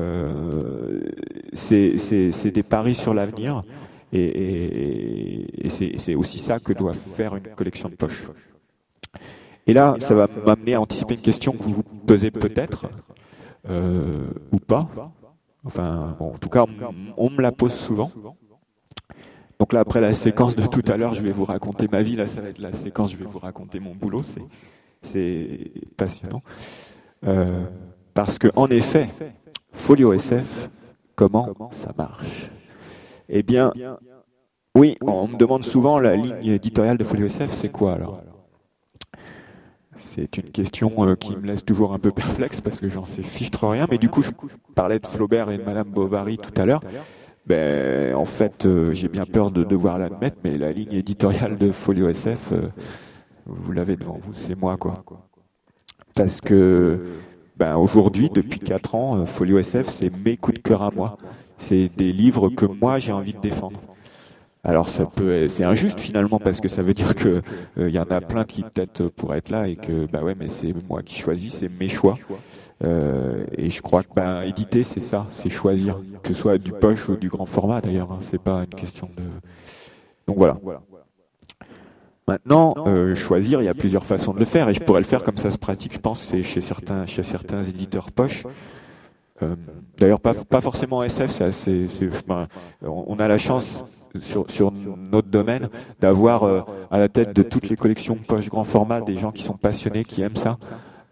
c'est des paris sur l'avenir et c'est aussi ça que doit faire une collection de poche. Et là, ça va m'amener à anticiper une question que vous vous peser peut-être, ou pas. Enfin, bon, en tout cas, on me la pose souvent. Donc là, après la séquence de tout à l'heure, je vais vous raconter ma vie. Là, ça va être la séquence, je vais vous raconter mon boulot. C'est passionnant. Parce que, en effet, Folio SF, comment ça marche? Eh bien, oui, on me demande souvent la ligne éditoriale de Folio SF, c'est quoi alors? C'est une question qui me laisse toujours un peu perplexe parce que j'en sais fichtre rien. Mais du coup, je parlais de Flaubert et de Madame Bovary tout à l'heure. Ben, en fait, j'ai bien peur de devoir l'admettre, mais la ligne éditoriale de Folio SF, vous l'avez devant vous, c'est moi, quoi. Parce que, ben, aujourd'hui, depuis 4 ans, Folio SF, c'est mes coups de cœur à moi. C'est des livres que moi, j'ai envie de défendre. Alors c'est injuste finalement parce que ça veut dire que y en a plein qui peut-être pourraient être là et que bah ouais mais c'est moi qui choisis, c'est mes choix. Et je crois que éditer c'est ça, c'est choisir, que ce soit du poche ou du grand format d'ailleurs. Hein, c'est pas une question de. Donc voilà. Maintenant, choisir, il y a plusieurs façons de le faire et je pourrais le faire comme ça se pratique. Je pense c'est chez certains éditeurs poche. D'ailleurs pas forcément SF, on a la chance sur notre domaine d'avoir à la tête de toutes les collections poche grand format des gens qui sont passionnés, qui aiment ça,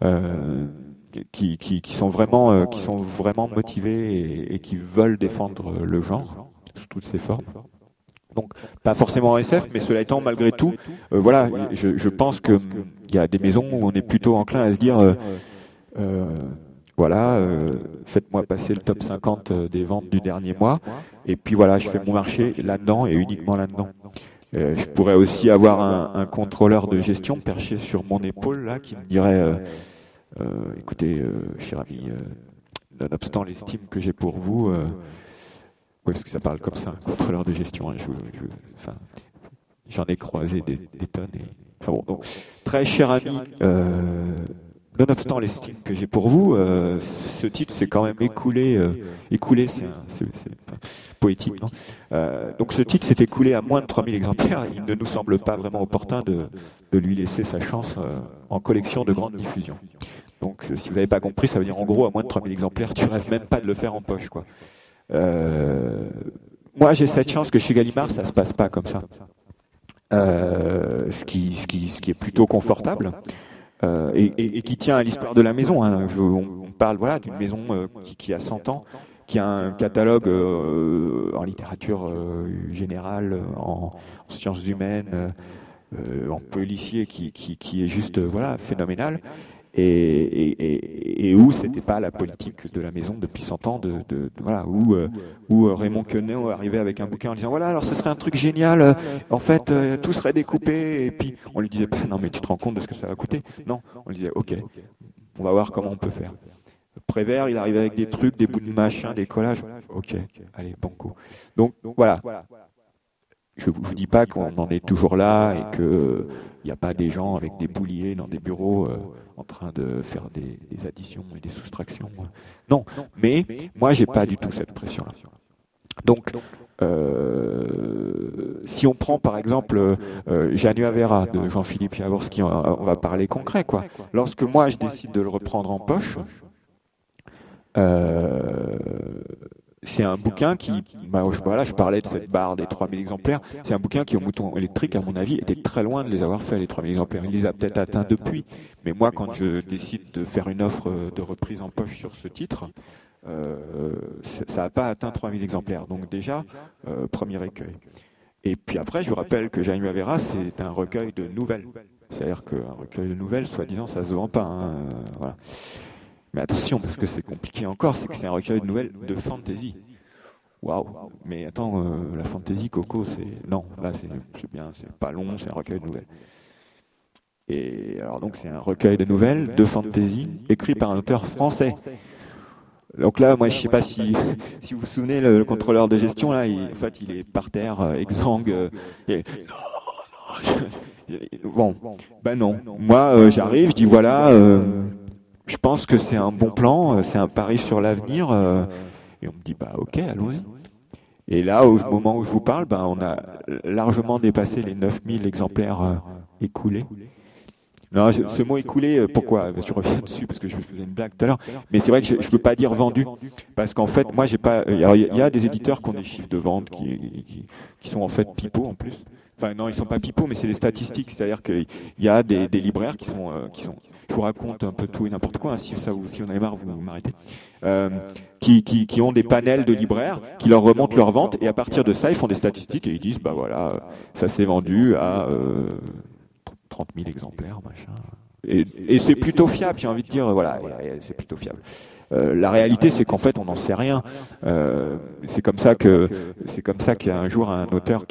qui sont vraiment motivés et qui veulent défendre le genre sous toutes ses formes. Donc pas forcément SF, mais cela étant malgré tout, voilà, je pense que il y a des maisons où on est plutôt enclin à se dire voilà, faites-moi passer le top 50 des ventes du dernier mois, et puis voilà, je fais mon marché là-dedans et uniquement là-dedans. Je pourrais aussi avoir un contrôleur de gestion perché sur mon épaule là, qui me dirait, écoutez, cher ami, nonobstant l'estime que j'ai pour vous, oui, parce que ça parle comme ça, un contrôleur de gestion. Hein, enfin, j'en ai croisé des tonnes. Enfin bon, donc, très cher ami. Nonobstant l'estime que j'ai pour vous, ce titre s'est quand même écoulé. Écoulé, c'est poétique, non? Donc ce titre s'est écoulé à moins de 3000 exemplaires. Il ne nous semble pas vraiment opportun de lui laisser sa chance en collection de grande diffusion. Donc si vous n'avez pas compris, ça veut dire en gros à moins de 3000 exemplaires, tu rêves même pas de le faire en poche, quoi. Moi, j'ai cette chance que chez Gallimard, ça se passe pas comme ça. Ce qui est plutôt confortable. Et qui tient à l'histoire de la maison. Hein. On parle voilà, d'une maison qui a 100 ans, qui a un catalogue en littérature générale, en sciences humaines, en policier qui est juste voilà, phénoménal. Et où c'était pas la politique de la maison depuis 100 ans, voilà, où Raymond Queneau arrivait avec un bouquin en disant voilà, alors ce serait un truc génial, en fait tout serait découpé, et puis on lui disait pas non mais tu te rends compte de ce que ça va coûter? Non, on lui disait ok, on va voir comment on peut faire. Prévert, il arrivait avec des trucs, des bouts de machin, des collages, ok, allez, banco. Donc voilà. Je ne vous dis pas qu'on en est toujours là et qu'il n'y a pas des gens avec des bouliers dans des bureaux en train de faire des additions et des soustractions. Non, mais moi, j'ai pas du tout cette pression-là. Donc, si on prend par exemple Janua Vera de Jean-Philippe Jaworski, on va parler concret, quoi. Lorsque moi, je décide de le reprendre en poche, c'est un bouquin qui, voilà, je parlais de cette barre des 3000 exemplaires, c'est un bouquin qui, au mouton électrique, à mon avis, était très loin de les avoir fait, les 3000 exemplaires. Il les a peut-être atteints depuis, mais moi, quand je décide de faire une offre de reprise en poche sur ce titre, ça n'a pas atteint 3000 exemplaires. Donc déjà, premier écueil. Et puis après, je vous rappelle que Janua Vera, c'est un recueil de nouvelles. C'est-à-dire qu'un recueil de nouvelles, soi-disant, ça se vend pas. Hein, voilà. Mais attention, parce que c'est compliqué encore, c'est que c'est un recueil de nouvelles de fantasy. Waouh! Mais attends, la fantasy, Coco, c'est. Non, là, c'est bien, c'est pas long, c'est un recueil de nouvelles. Et alors, donc, c'est un recueil de nouvelles de fantasy écrit par un auteur français. Donc là, moi, je sais pas si vous vous souvenez, le contrôleur de gestion, là, en fait, il est par terre, exsangue. Bon, ben non. Moi, j'arrive, je dis voilà. Je pense que c'est un bon plan, c'est un pari sur l'avenir. Et on me dit, bah ok, allons-y. Et là, au moment où je vous parle, on a largement dépassé les 9000 exemplaires écoulés. Non, ce mot écoulé, pourquoi? Je reviens dessus parce que je faisais une blague tout à l'heure. Mais c'est vrai que je peux pas dire vendu parce qu'en fait, moi, j'ai pas. Alors, il y a des éditeurs qui ont des chiffres de vente qui sont en fait pipeaux en plus. Enfin, non, ils sont pas pipeaux, mais c'est les statistiques. C'est-à-dire qu'il y a des libraires qui sont. Je vous raconte un peu tout et n'importe quoi. Hein, si ça, si vous en avez marre, vous m'arrêtez. Qui ont des panels de libraires qui leur remontent leurs ventes et à partir de ça, ils font des statistiques et ils disent, bah voilà, ça s'est vendu à 30 000 exemplaires, machin. Et c'est plutôt fiable, j'ai envie de dire, voilà, c'est plutôt fiable. La réalité, c'est qu'en fait, on n'en sait rien. C'est comme ça qu'il y a un jour un auteur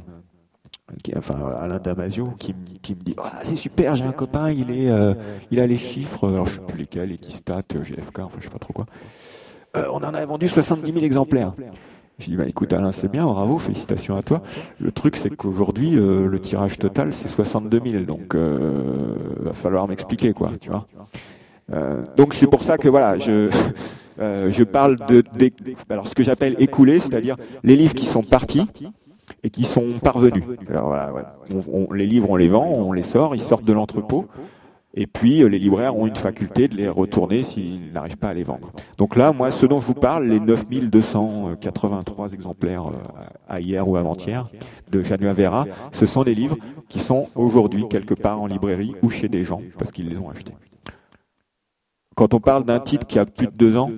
enfin Alain Damasio, qui me dit, ah, c'est super, j'ai un copain, il a les chiffres, alors je sais plus lesquels, Edistat, GFK, enfin je sais pas trop quoi. On en a vendu 70 000 exemplaires. Je dis, bah écoute Alain, c'est bien, bravo, félicitations à toi. Le truc, c'est qu'aujourd'hui, le tirage total, c'est 62 000, donc va falloir m'expliquer, quoi, tu vois. Donc c'est pour ça que voilà, je parle alors ce que j'appelle écoulé, c'est-à-dire les livres qui sont partis et qui sont parvenus. Alors, voilà, ouais. Les livres, on les vend, on les sort, ils sortent de l'entrepôt. Et puis, les libraires ont une faculté de les retourner s'ils n'arrivent pas à les vendre. Donc là, moi, ce dont je vous parle, les 9283 exemplaires à hier ou avant-hier de Januavera, ce sont des livres qui sont aujourd'hui quelque part en librairie ou chez des gens parce qu'ils les ont achetés. Quand on parle d'un titre qui a plus de 2 ans,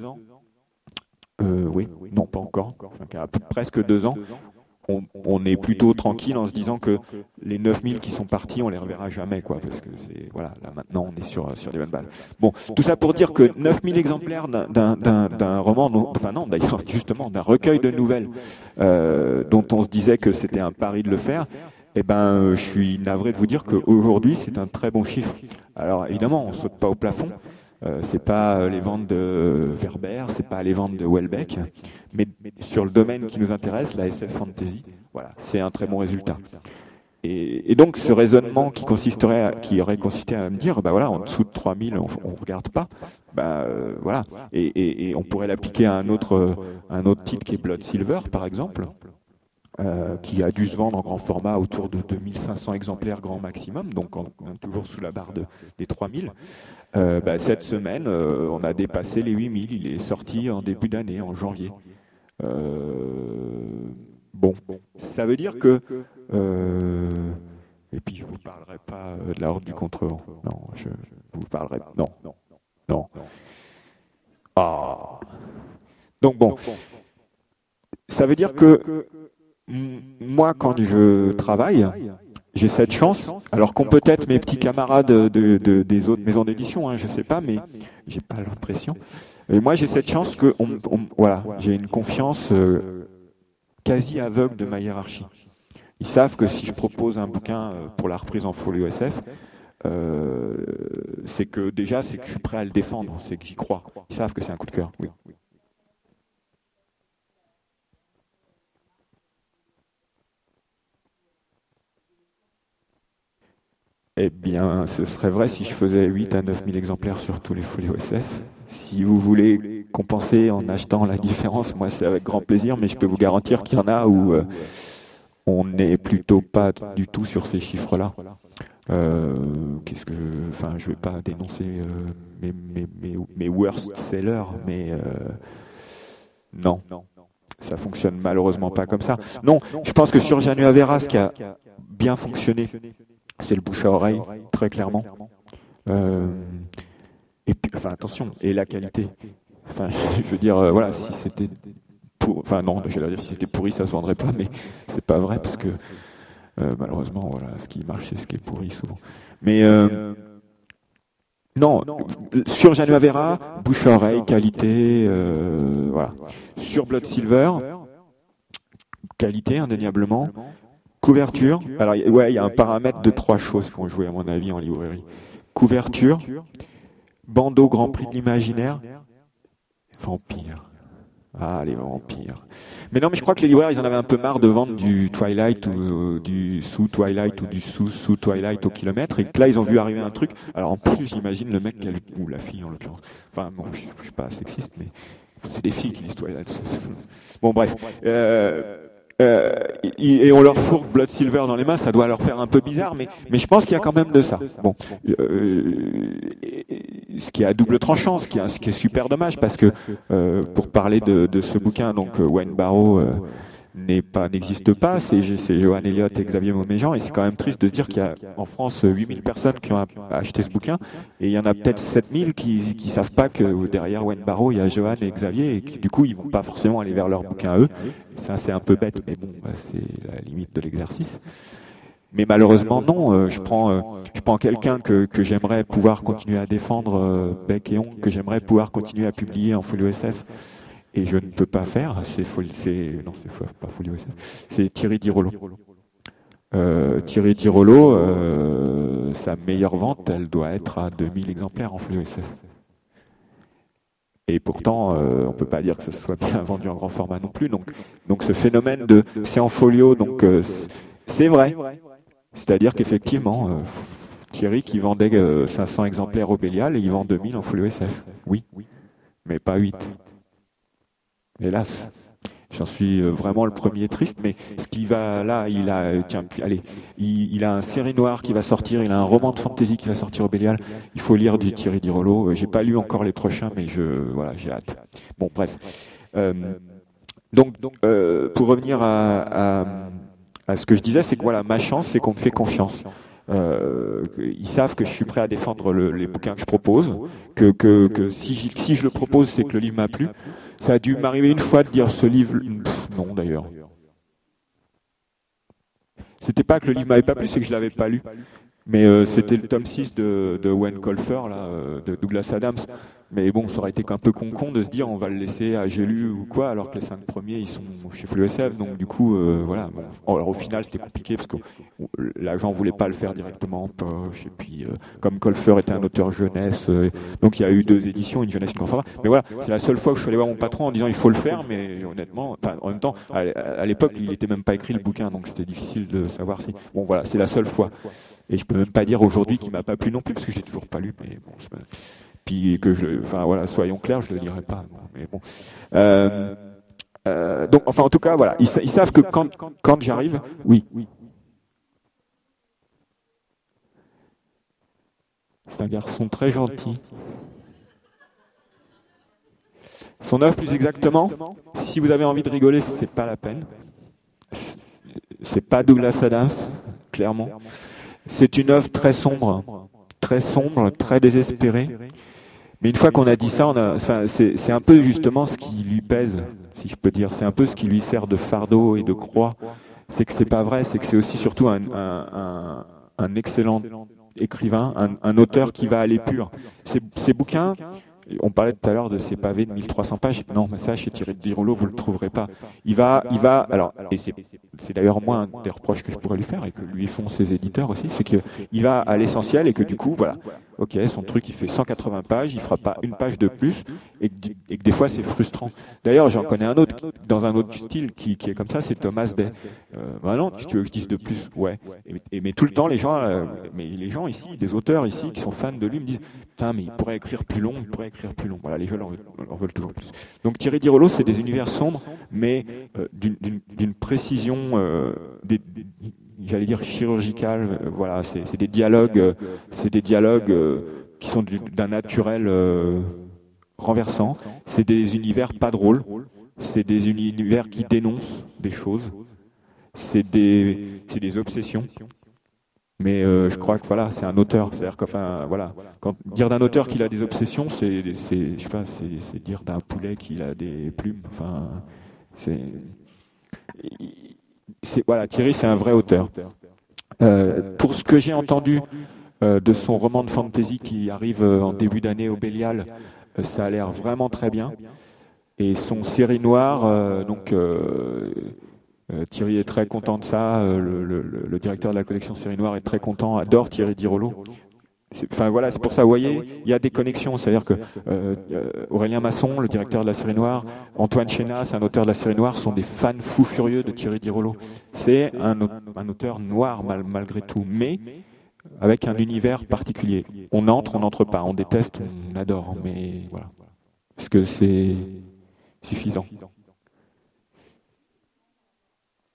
oui, non, pas encore, enfin, qui a presque 2 ans, on est plutôt tranquille en se disant que les 9000 qui sont partis, on les reverra jamais, quoi, parce que c'est, voilà, là maintenant on est sur des bonnes balles. Bon, tout ça pour dire que 9000 exemplaires d'un roman, enfin non, d'ailleurs, justement, d'un recueil de nouvelles, dont on se disait que c'était un pari de le faire, eh ben, je suis navré de vous dire qu'aujourd'hui, c'est un très bon chiffre. Alors, évidemment, on saute pas au plafond. C'est pas les ventes de Werber, c'est pas les ventes de Houellebecq, mais sur le domaine qui nous intéresse, la SF Fantasy, voilà, c'est un très bon résultat. Et donc ce raisonnement qui aurait consisté à me dire, bah voilà, en dessous de 3000, on regarde pas, bah voilà, et on pourrait l'appliquer à un autre titre qui est Blood Silver, par exemple. Qui a dû se vendre en grand format autour de 2500 exemplaires grand maximum, donc toujours sous la barre des 3000. Cette semaine, on a dépassé les 8000. Il est sorti en début d'année, en janvier. Bon, ça veut dire que... et puis je ne vous parlerai pas de la Horde du Contrevent. Non, je vous parlerai... Non. Ah. Donc bon, ça veut dire que moi, quand je travaille, j'ai cette chance, alors qu'ont peut-être mes petits camarades des autres maisons d'édition, hein, je ne sais pas, mais j'ai pas l'impression. Et moi, j'ai cette chance que voilà, j'ai une confiance quasi aveugle de ma hiérarchie. Ils savent que si je propose un bouquin pour la reprise en folio SF, c'est que je suis prêt à le défendre, c'est que j'y crois. Ils savent que c'est un coup de cœur. Oui. Eh bien, ce serait vrai si je faisais 8 à 9 000 exemplaires sur tous les folios SF. Si vous voulez compenser en achetant la différence, moi c'est avec grand plaisir, mais je peux vous garantir qu'il y en a où on n'est plutôt pas du tout sur ces chiffres-là. Je vais pas dénoncer mes worst sellers, mais non, ça fonctionne malheureusement pas comme ça. Non, je pense que sur Januavera, ce qui a bien fonctionné, c'est le bouche à oreille, très clairement. Et puis, enfin, attention, et la qualité. Enfin, je veux dire, voilà, si c'était si c'était pourri, ça se vendrait pas, mais c'est pas vrai parce que malheureusement, voilà, ce qui marche, c'est ce qui est pourri souvent. Mais non, sur Januavera, bouche à oreille, qualité, voilà. Sur Blood Silver, qualité indéniablement. Couverture, alors ouais, il y a un paramètre de 3 choses qui ont joué à mon avis en librairie. Couverture, bandeau Grand Prix de l'imaginaire, vampire. Ah, les vampires. Mais non, mais je crois que les libraires, ils en avaient un peu marre de vendre du Twilight ou du sous-Twilight ou du sous-Twilight au kilomètre. Et que là, ils ont vu arriver un truc. Alors en plus, j'imagine le mec, ou la fille en l'occurrence. Enfin, bon, je suis pas sexiste, mais c'est des filles qui lisent Twilight. Bon, bref. Et on leur fourgue Blood Silver dans les mains, ça doit leur faire un peu bizarre, mais je pense qu'il y a quand même de ça. Bon, ce qui est à double tranchant, ce qui est super dommage, parce que pour parler de ce bouquin, donc Wayne Barrow n'existe pas, c'est Johan Elliott et Xavier Mauméjean, et c'est quand même triste de se dire qu'il y a en France 8000 personnes qui ont acheté ce bouquin, et il y en a peut-être 7000 qui savent pas que derrière Wayne Barrow, il y a Johan et Xavier, et qui du coup, ils vont pas forcément aller vers leur bouquin à eux. Ça, c'est un peu bête, mais bon, c'est la limite de l'exercice. Mais malheureusement, non. Je prends quelqu'un que j'aimerais pouvoir continuer à défendre bec et ongle, que j'aimerais pouvoir continuer à publier en folio SF, et je ne peux pas faire. Pas folio SF. C'est Thierry Dirolo. Thierry Dirolo, sa meilleure vente, elle doit être à 2000 exemplaires en folio SF. Et pourtant, on ne peut pas dire que ce soit bien vendu en grand format non plus. Donc ce phénomène de c'est en folio, donc c'est vrai. C'est-à-dire qu'effectivement, Thierry qui vendait 500 exemplaires au Bélial, et il vend 2000 en folio SF. Oui, mais pas 8. Hélas. J'en suis vraiment le premier triste, mais ce qui va là, il a un série noire qui va sortir, il a un roman de fantasy qui va sortir au Bélial. Il faut lire du Thierry Dirolo. J'ai pas lu encore les prochains, mais j'ai hâte. Bon, bref. Donc, pour revenir à ce que je disais, c'est que voilà, ma chance, c'est qu'on me fait confiance. Ils savent que je suis prêt à défendre les bouquins que je propose, que si je le propose, c'est que le livre m'a plu. Ça a dû m'arriver une fois de dire ce livre... non, d'ailleurs. C'était pas que le livre m'avait pas plu, c'est que je l'avais pas lu. Mais c'était le tome 6 de Wayne Colfer, là, de Douglas Adams. Mais bon, ça aurait été qu'un peu con de se dire on va le laisser à J'ai lu ou quoi, alors que les 5 premiers, ils sont chez Folio SF. Donc du coup, voilà. Bon, alors au final, c'était compliqué parce que l'agent voulait pas le faire directement en poche. Et puis, comme Colfer était un auteur jeunesse, donc il y a eu 2 éditions, une jeunesse, une grand format. Mais voilà, c'est la seule fois que je suis allé voir mon patron en disant il faut le faire, mais honnêtement, en même temps, à l'époque, il n'était même pas écrit le bouquin, donc c'était difficile de savoir si... Bon voilà, c'est la seule fois. Et je peux même pas dire aujourd'hui qu'il m'a pas plu non plus, parce que j'ai toujours pas lu, mais bon, puis enfin voilà, soyons clairs, je le lirai pas, mais bon. Donc, enfin, en tout cas, voilà, ils savent que quand j'arrive, oui. C'est un garçon très gentil. Son œuvre, plus exactement, si vous avez envie de rigoler, c'est pas la peine. C'est pas Douglas Adams, clairement. C'est une œuvre très sombre, très désespérée. Mais une fois qu'on a dit ça, c'est un peu justement ce qui lui pèse, si je peux dire. C'est un peu ce qui lui sert de fardeau et de croix. C'est que c'est pas vrai, c'est que c'est aussi surtout un excellent écrivain, un auteur qui va aller pur. Ces bouquins, on parlait tout à l'heure de ces pavés de 1300 pages. Non, mais ça, chez Thierry Dirolo, vous le trouverez pas. Il va, alors, et c'est d'ailleurs moi un des reproches que je pourrais lui faire et que lui font ses éditeurs aussi, c'est qu'il va à l'essentiel et que du coup, voilà, ok, son truc, il fait 180 pages, il fera pas une page de plus et que des fois, c'est frustrant. D'ailleurs, j'en connais un autre dans un autre style qui est comme ça, c'est Thomas Day. Ben non, si tu veux que je dise de plus, ouais. Mais tout le temps, les gens ici, des auteurs ici qui sont fans de lui me disent, putain, mais il pourrait écrire plus long, Voilà, les jeunes en veulent toujours plus. Donc Thierry Dirolo, c'est des univers sombres, mais d'une précision, j'allais dire chirurgicale. Voilà, c'est des dialogues, qui sont d'un naturel renversant. C'est des univers pas drôles. C'est des univers qui dénoncent des choses. C'est des obsessions. Mais je crois que voilà, c'est un auteur. C'est-à-dire qu'enfin, voilà, dire d'un auteur qu'il a des obsessions, je sais pas, c'est dire d'un poulet qu'il a des plumes. Enfin, voilà, Thierry, c'est un vrai auteur. Pour ce que j'ai entendu de son roman de fantasy qui arrive en début d'année au Bélial, ça a l'air vraiment très bien. Et son série noire, Thierry est très content de ça. Le directeur de la collection Série Noire est très content, adore Thierry Dirolo. Enfin voilà, c'est pour ça, vous voyez, il y a des connexions. C'est-à-dire que Aurélien Masson, le directeur de la Série Noire, Antoine Chénas, un auteur de la Série Noire, sont des fans fous furieux de Thierry Dirolo. C'est un auteur noir malgré tout, mais avec un univers particulier. On n'entre pas, on déteste, on adore, mais voilà. Est-ce que c'est suffisant?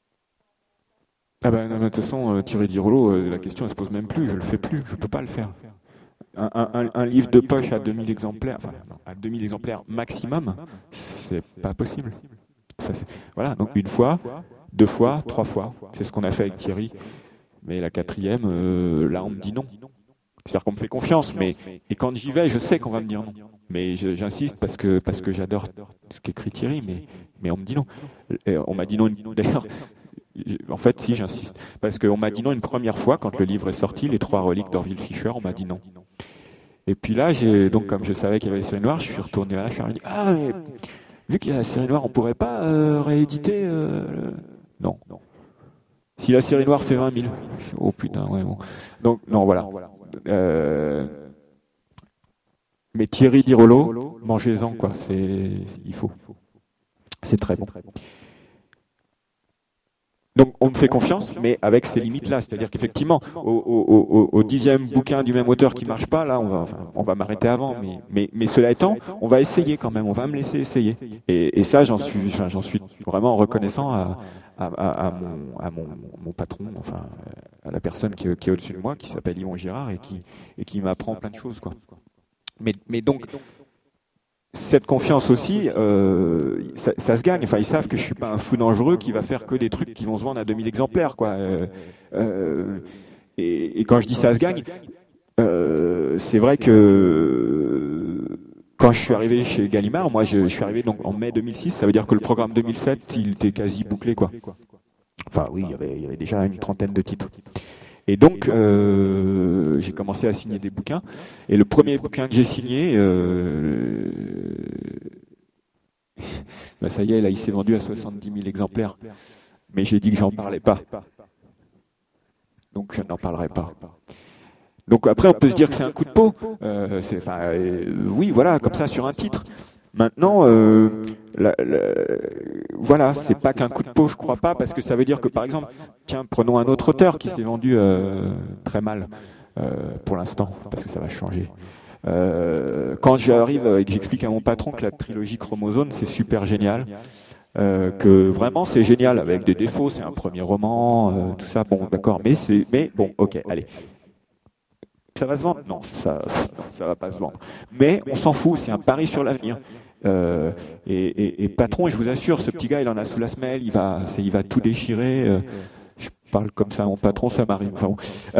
Ah ben, non, mais de toute façon, Thierry Dirolo, la question elle se pose même plus, je le fais plus, je peux pas le faire. Un livre de poche à 2000 exemplaires, enfin non, à 2000 exemplaires maximum, c'est pas possible. Ça, voilà, donc une fois, deux fois, trois fois, c'est ce qu'on a fait avec Thierry. Mais la quatrième, là on me dit non. C'est-à-dire qu'on me fait confiance, mais et quand j'y vais, je sais qu'on va me dire non. Mais j'insiste parce que j'adore ce qu'écrit Thierry, mais on me dit non. Et on m'a dit non d'ailleurs. En fait, si j'insiste, parce qu'on m'a dit non une première fois quand le livre est sorti, Les Trois Reliques d'Orville Fischer, on m'a dit non. Et puis là, donc comme je savais qu'il y avait les séries noires, je suis retourné à la chaire et dit ah mais vu qu'il y a la série noire, on pourrait pas rééditer Non. Si la série noire fait 20 000. Oh putain, ouais bon. Donc non voilà. Euh, mais Thierry Dirolo, mangez-en quoi. Il faut. C'est très bon. Donc on me fait confiance, mais avec ces limites-là. C'est-à-dire qu'effectivement, au 10e bouquin du même auteur qui marche pas, là, on va m'arrêter avant. Mais cela étant, on va essayer quand même. On va me laisser essayer. Et ça, j'en suis vraiment reconnaissant à mon patron, enfin à la personne qui est au-dessus de moi, qui s'appelle Yvon Girard et qui m'apprend plein de choses, quoi. Mais donc cette confiance aussi, ça se gagne. Enfin, ils savent que je suis pas un fou dangereux qui va faire que des trucs qui vont se vendre à 2000 exemplaires, quoi. Et quand je dis ça se gagne, c'est vrai que quand je suis arrivé chez Gallimard, moi je suis arrivé donc en mai 2006, ça veut dire que le programme 2007, il était quasi bouclé, quoi. Enfin oui, il y avait déjà une trentaine de titres. Et donc, j'ai commencé à signer des bouquins. Et le premier bouquin que j'ai signé, bah ça y est, là, il s'est vendu à 70 000 exemplaires. Mais j'ai dit que j'en parlais pas. Donc, je n'en parlerai pas. Donc après, on peut se dire que c'est un coup de peau. Oui, voilà, comme ça, sur un titre. Maintenant, voilà, c'est pas qu'un coup de peau, je crois pas, parce que ça veut dire que, par exemple, tiens, prenons un autre auteur qui s'est vendu très mal pour l'instant, parce que ça va changer. Quand j'arrive et que j'explique à mon patron que la trilogie Chromosome, c'est super génial, que vraiment c'est génial, avec des défauts, c'est un premier roman, tout ça, bon, d'accord, mais bon, ok, allez. Ça va se vendre? Non, ça va pas se vendre. Mais on s'en fout, c'est un pari sur l'avenir. Et patron, et je vous assure, ce petit gars, il en a sous la semelle, il va tout déchirer. Je parle comme ça à mon patron, ça m'arrive. Enfin, bon.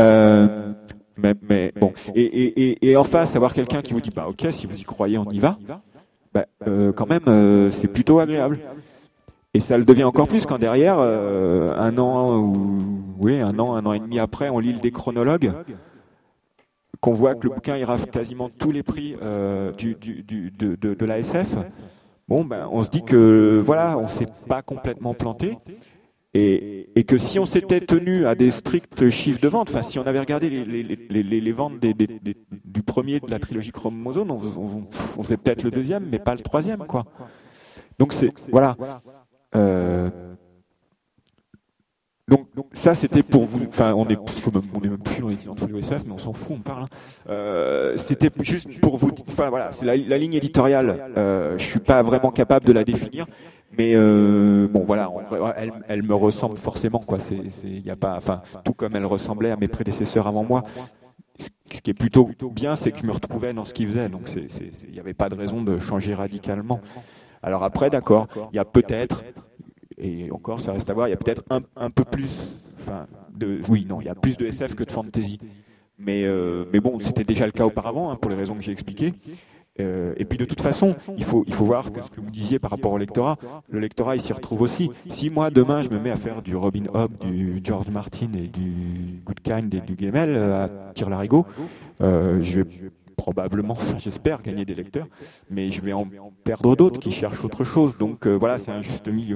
Mais bon. Et en face, avoir quelqu'un qui vous dit, bah ok, si vous y croyez, on y va. Bah, quand même, c'est plutôt agréable. Et ça le devient encore plus quand derrière, un an et demi après, on lit le déchronologue, qu'on voit que le bouquin ira quasiment tous les prix de la SF. Bon, ben, on se dit que voilà, on s'est pas complètement planté. Et que si on s'était tenu à des stricts chiffres de vente, enfin si on avait regardé les ventes du premier de la trilogie Chromosome, on faisait peut-être le deuxième, mais pas le troisième, quoi. Donc c'est voilà. Donc ça c'était pour vous. Enfin on est même plus dans tous les SF, mais on s'en fout, on parle. C'était juste pour vous. Enfin voilà, c'est la ligne éditoriale. Je suis pas vraiment capable de la définir. Mais bon voilà, elle me ressemble forcément, quoi. Y a pas, enfin tout comme elle ressemblait à mes prédécesseurs avant moi. Ce qui est plutôt bien, c'est que je me retrouvais dans ce qu'ils faisaient, donc il n'y avait pas de raison de changer radicalement. Alors après, d'accord, il y a peut-être, et encore ça reste à voir, il y a peut-être un peu plus, enfin il y a plus de SF que de fantasy. Mais bon, c'était déjà le cas auparavant, hein, pour les raisons que j'ai expliquées. Et puis de toute façon, il faut voir que ce que vous disiez par rapport au lectorat, le lectorat il s'y retrouve aussi. Si moi demain je me mets à faire du Robin Hobb, du George Martin et du Goodkind et du Gemmell à tire-larigot, je vais probablement, j'espère, gagner des lecteurs, mais je vais en perdre d'autres qui cherchent autre chose. Donc voilà, c'est un juste milieu.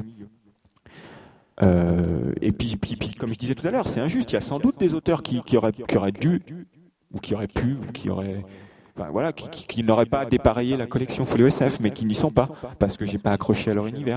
Et puis, comme je disais tout à l'heure, c'est injuste. Il y a sans doute des auteurs qui auraient dû, ou qui auraient pu, ou qui auraient... Enfin, voilà, qui n'auraient pas dépareillé la collection Folio SF, mais qui n'y sont pas, parce que j'ai pas accroché à leur univers.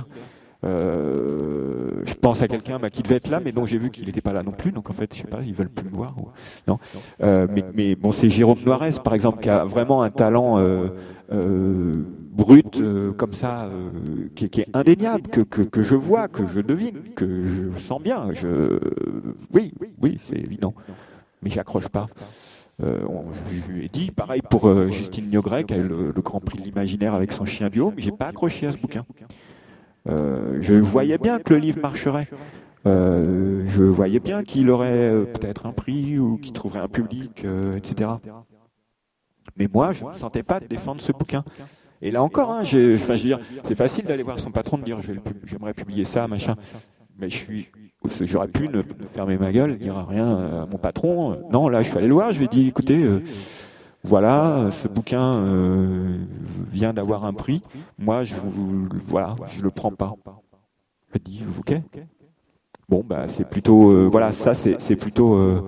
Je pense à quelqu'un qui devait être là, mais dont j'ai vu qu'il n'était pas là non plus, donc en fait, je sais pas, ils veulent plus me voir. Non. Mais bon, c'est Jérôme Noirez, par exemple, qui a vraiment un talent brute comme ça, qui est indéniable, que je vois, que je devine, que je sens bien. Oui, c'est évident, mais j'accroche pas. Je lui ai dit, pareil pour Justine Niogret, qui a eu le Grand Prix de l'Imaginaire avec son chien du haut, mais j'ai pas accroché à ce bouquin. Je voyais bien que le livre marcherait. Je voyais bien qu'il aurait peut-être un prix ou qu'il trouverait un public, etc. Mais moi, je ne me sentais pas de défendre ce bouquin. Et là encore, hein, je veux dire, c'est facile d'aller voir son patron, de dire j'aimerais publier ça, machin. Mais j'aurais pu ne fermer ma gueule, dire rien à mon patron. Non, là, je suis allé le voir, je lui ai dit, écoutez, voilà, ce bouquin vient d'avoir un prix. Moi, je le prends pas. Il m'a dit, ok. Bon, bah, c'est plutôt, voilà, ça, c'est plutôt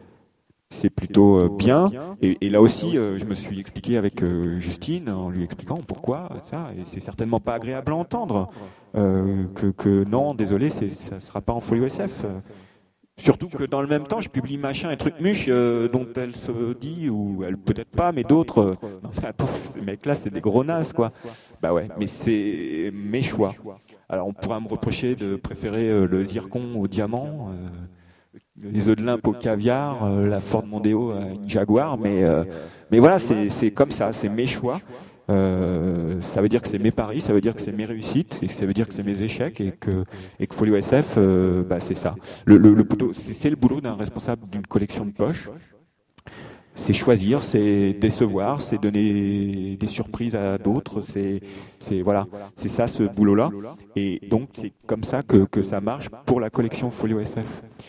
bien. Et là aussi, je me suis expliqué avec Justine en lui expliquant pourquoi ça. Et c'est certainement pas agréable à entendre que non, désolé, ça sera pas en folio SF. Surtout que dans le même temps, je publie machin et truc muche dont elle se dit, ou elle peut-être pas, mais d'autres. Non, mais attends, ces mecs-là, c'est des gros nazes, quoi. Bah ouais, mais c'est mes choix. Alors on pourra me reprocher de préférer le zircon au diamant. Les œufs de Limpe au caviar, la Ford Mondeo à une Jaguar, mais voilà, c'est comme ça, c'est mes choix. Ça veut dire que c'est mes paris, ça veut dire que c'est mes réussites, et ça veut dire que c'est mes échecs, et que Folio SF, bah, c'est ça. C'est le boulot d'un responsable d'une collection de poche. C'est choisir, c'est décevoir, c'est donner des surprises à d'autres, voilà, c'est ça ce boulot-là. Et donc c'est comme ça que ça marche pour la collection Folio SF.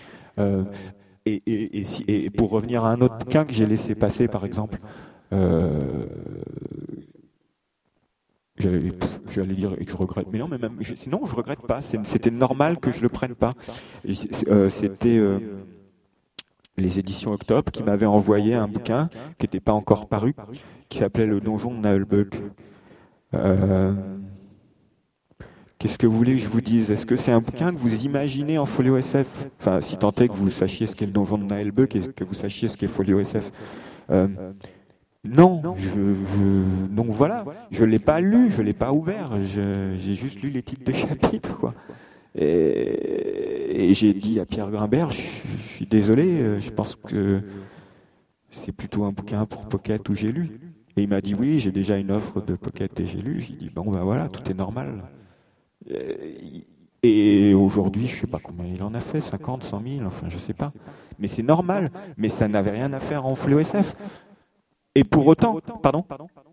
Et pour revenir à un autre bouquin que j'ai laissé passer, par exemple, j'allais dire que je regrette, mais non, mais même, sinon je regrette pas. C'était normal que je le prenne pas. C'était les éditions Octobre qui m'avaient envoyé un bouquin qui n'était pas encore paru, qui s'appelait Le Donjon de Naheulbeuk. Qu'est-ce que vous voulez que je vous dise? Est-ce que c'est un bouquin que vous imaginez en folio SF? Enfin, si tant est que vous sachiez ce qu'est le donjon de Naheulbeuk et que vous sachiez ce qu'est folio SF. Non, donc voilà, je ne l'ai pas lu, je ne l'ai pas ouvert, j'ai juste lu les titres de chapitres, quoi. Et j'ai dit à Pierre Grimbert, je suis désolé, je pense que c'est plutôt un bouquin pour Pocket où j'ai lu. Et il m'a dit oui, j'ai déjà une offre de Pocket et j'ai lu. J'ai dit bon, ben voilà, tout est normal. Et aujourd'hui, je ne sais pas combien il en a fait, 50, 100 000, enfin je ne sais pas. Mais c'est normal, mais ça n'avait rien à faire en folio SF. Et pour autant, pardon,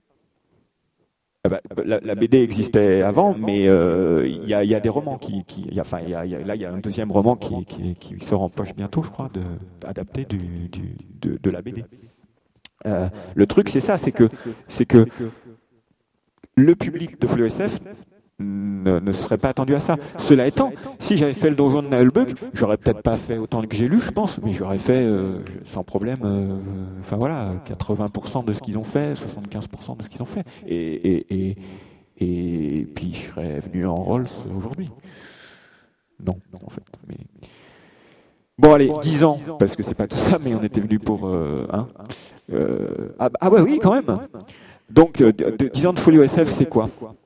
la BD existait avant, mais il y a des romans là, il y a un deuxième roman qui sort en poche bientôt, je crois, adapté de la BD. Le truc, c'est ça, c'est que le public de Folio SF ne serait pas attendu à ça. Cela étant, si j'avais fait le donjon de Naheulbeuk, j'aurais peut-être pas fait autant que j'ai lu, je pense, mais j'aurais fait sans problème, enfin voilà, 80% de ce qu'ils ont fait, 75% de ce qu'ils ont fait. Et puis je serais venu en Rolls aujourd'hui. Non, en fait. Mais... Bon allez, 10 ans, parce que c'est pas tout ça, mais on était venu pour... ah ouais, oui, quand même. Donc, 10 ans de Folio SF, c'est quoi?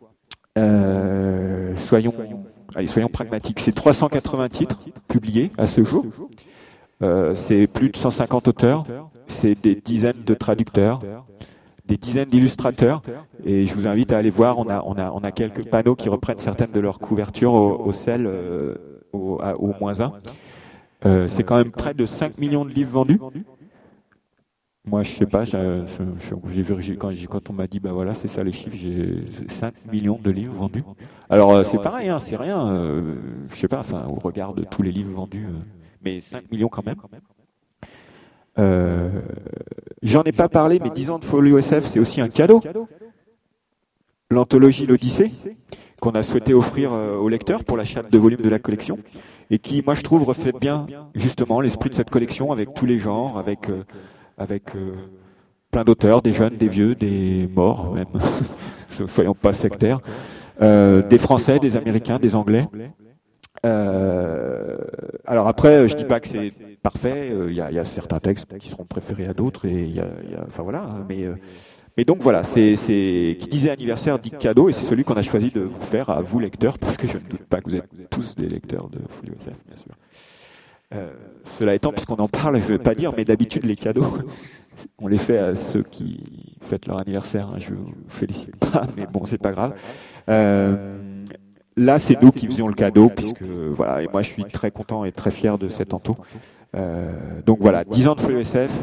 Soyons pragmatiques. C'est 380 titres publiés à ce jour. C'est plus de 150 auteurs. C'est des dizaines de traducteurs, des dizaines d'illustrateurs. Et je vous invite à aller voir. On a quelques panneaux qui reprennent certaines de leurs couvertures au sel, au -1. C'est quand même près de 5 millions de livres vendus. Moi, je sais pas, j'ai vérifié quand on m'a dit, bah voilà, c'est ça les chiffres, j'ai 5 millions de livres vendus. Alors, c'est pareil, hein, c'est rien, je sais pas, enfin, au regard de tous les livres vendus, mais 5 millions quand même. J'en ai pas parlé, mais 10 ans de Folio SF, c'est aussi un cadeau. L'anthologie L'Odyssée, qu'on a souhaité offrir aux lecteurs pour l'achat de volumes de la collection, et qui, moi, je trouve, reflète bien, justement, l'esprit de cette collection, avec tous les genres, avec plein d'auteurs, des jeunes, des vieux, des morts même, soyons pas sectaires, des Français, des Américains, des Anglais. Alors après, je dis pas que c'est parfait, il y a certains textes qui seront préférés à d'autres, et enfin voilà, mais Et donc voilà, qui disait anniversaire dit cadeau, et c'est celui qu'on a choisi de vous faire à vous lecteurs, parce que je ne doute pas que vous êtes tous des lecteurs de Folio SF, bien sûr. Cela étant, puisqu'on en parle, je ne vais pas dire, mais d'habitude les cadeaux, on les fait à ceux qui fêtent leur anniversaire. Hein, je vous félicite pas, mais bon, c'est pas grave. Là, c'est nous qui faisions le cadeau, puisque voilà, et moi je suis très content et très fier de cet ento. Donc voilà, 10 ans de Folio SF,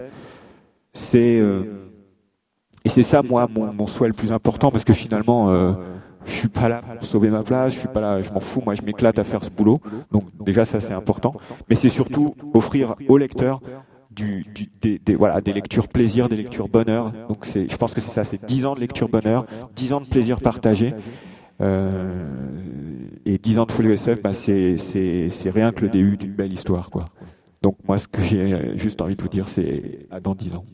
et c'est ça, moi, mon souhait le plus important, parce que finalement, je suis pas là pour sauver ma place, je suis pas là, je m'en fous, moi je m'éclate à faire ce boulot. Donc déjà ça c'est important, mais c'est surtout offrir aux lecteurs des lectures plaisir, des lectures bonheur. Donc je pense que c'est ça, c'est 10 ans de lecture bonheur, 10 ans de plaisir partagé. Et 10 ans de Folio SF, c'est rien que le début d'une belle histoire, quoi. Donc moi ce que j'ai juste envie de vous dire, c'est à dans 10 ans.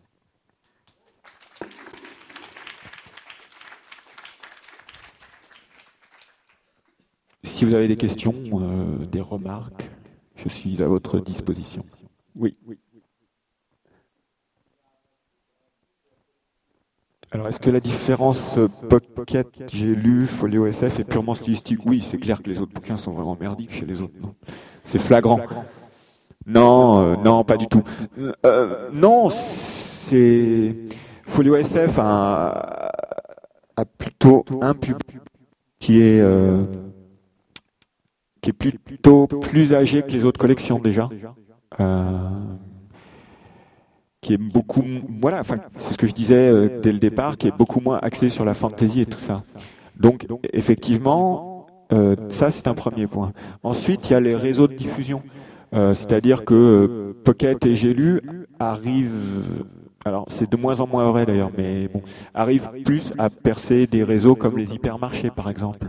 Si vous avez des questions, des remarques, je suis à votre disposition. Oui. Alors, est-ce que la différence Pocket, j'ai lu, Folio SF est purement stylistique? Oui, c'est clair que les autres bouquins sont vraiment merdiques chez les autres. Non, c'est flagrant. Non, non, pas du tout. Non, c'est Folio SF a plutôt un public qui est plutôt plus âgé que les autres collections déjà. Qui est beaucoup, voilà, enfin, c'est ce que je disais dès le départ, qui est beaucoup moins axé sur la fantasy et tout ça. Donc, effectivement, ça c'est un premier point. Ensuite, il y a les réseaux de diffusion, c'est-à-dire que Pocket et J'ai lu arrivent, alors c'est de moins en moins vrai d'ailleurs, mais bon, arrivent plus à percer des réseaux comme les hypermarchés par exemple.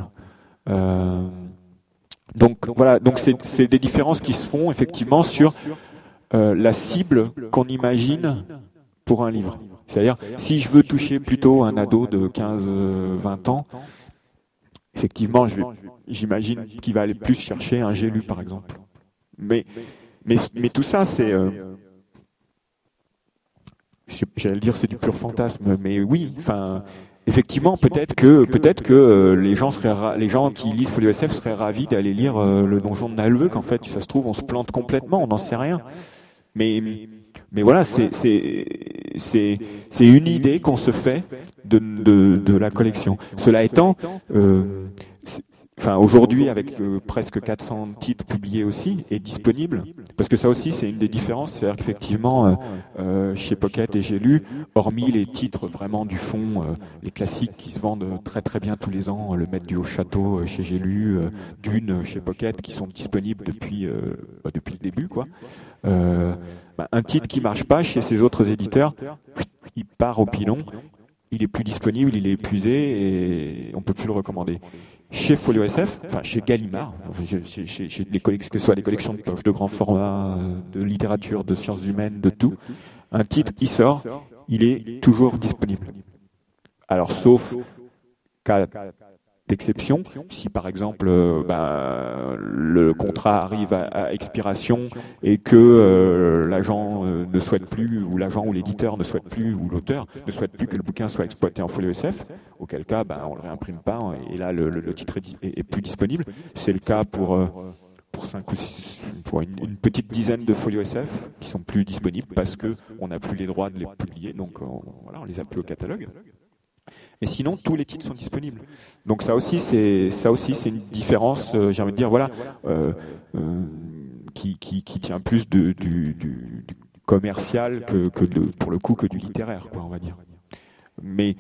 Donc voilà, donc c'est des différences qui se font effectivement sur la cible qu'on imagine pour un livre. C'est-à-dire, si je veux toucher plutôt un ado de 15-20 ans, effectivement, j'imagine qu'il va aller plus chercher un J'ai lu, par exemple. Mais tout ça, c'est... j'allais dire c'est du pur fantasme, mais oui, enfin... Effectivement, peut-être que les gens qui lisent Folio SF seraient ravis d'aller lire le Donjon de Nalbuck. Qu'en fait, ça se trouve, on se plante complètement, on n'en sait rien. Mais voilà, c'est une idée qu'on se fait de la collection. Cela étant, aujourd'hui, avec presque 400 titres publiés aussi et disponibles, parce que ça aussi, c'est une des différences, c'est-à-dire qu'effectivement, chez Pocket et J'ai lu, hormis les titres vraiment du fond, les classiques qui se vendent très très bien tous les ans, Le Maître du Haut-Château chez J'ai lu, Dune chez Pocket, qui sont disponibles depuis le début, quoi. Un titre qui marche pas chez ces autres éditeurs, il part au pilon, il est plus disponible, il est épuisé et on peut plus le recommander. Chez Folio SF, enfin chez Gallimard, chez que ce soit des collections de poches, de grand format, de littérature, de sciences humaines, de tout, un titre qui sort, il est toujours disponible. Alors sauf cas d'exception, si par exemple le contrat arrive à expiration et que l'agent ne souhaite plus, ou l'agent ou l'éditeur ne souhaite plus, ou l'auteur ne souhaite plus que le bouquin soit exploité en Folio SF, auquel cas on ne le réimprime pas et là le titre est plus disponible. C'est le cas pour une petite dizaine de Folio SF qui sont plus disponibles parce qu'on n'a plus les droits de les publier, donc on les a plus au catalogue. Mais sinon, tous les titres sont disponibles. Donc ça aussi, c'est une différence, j'ai envie de dire, voilà, qui tient plus du commercial pour le coup, que du littéraire, quoi, on va dire. Mais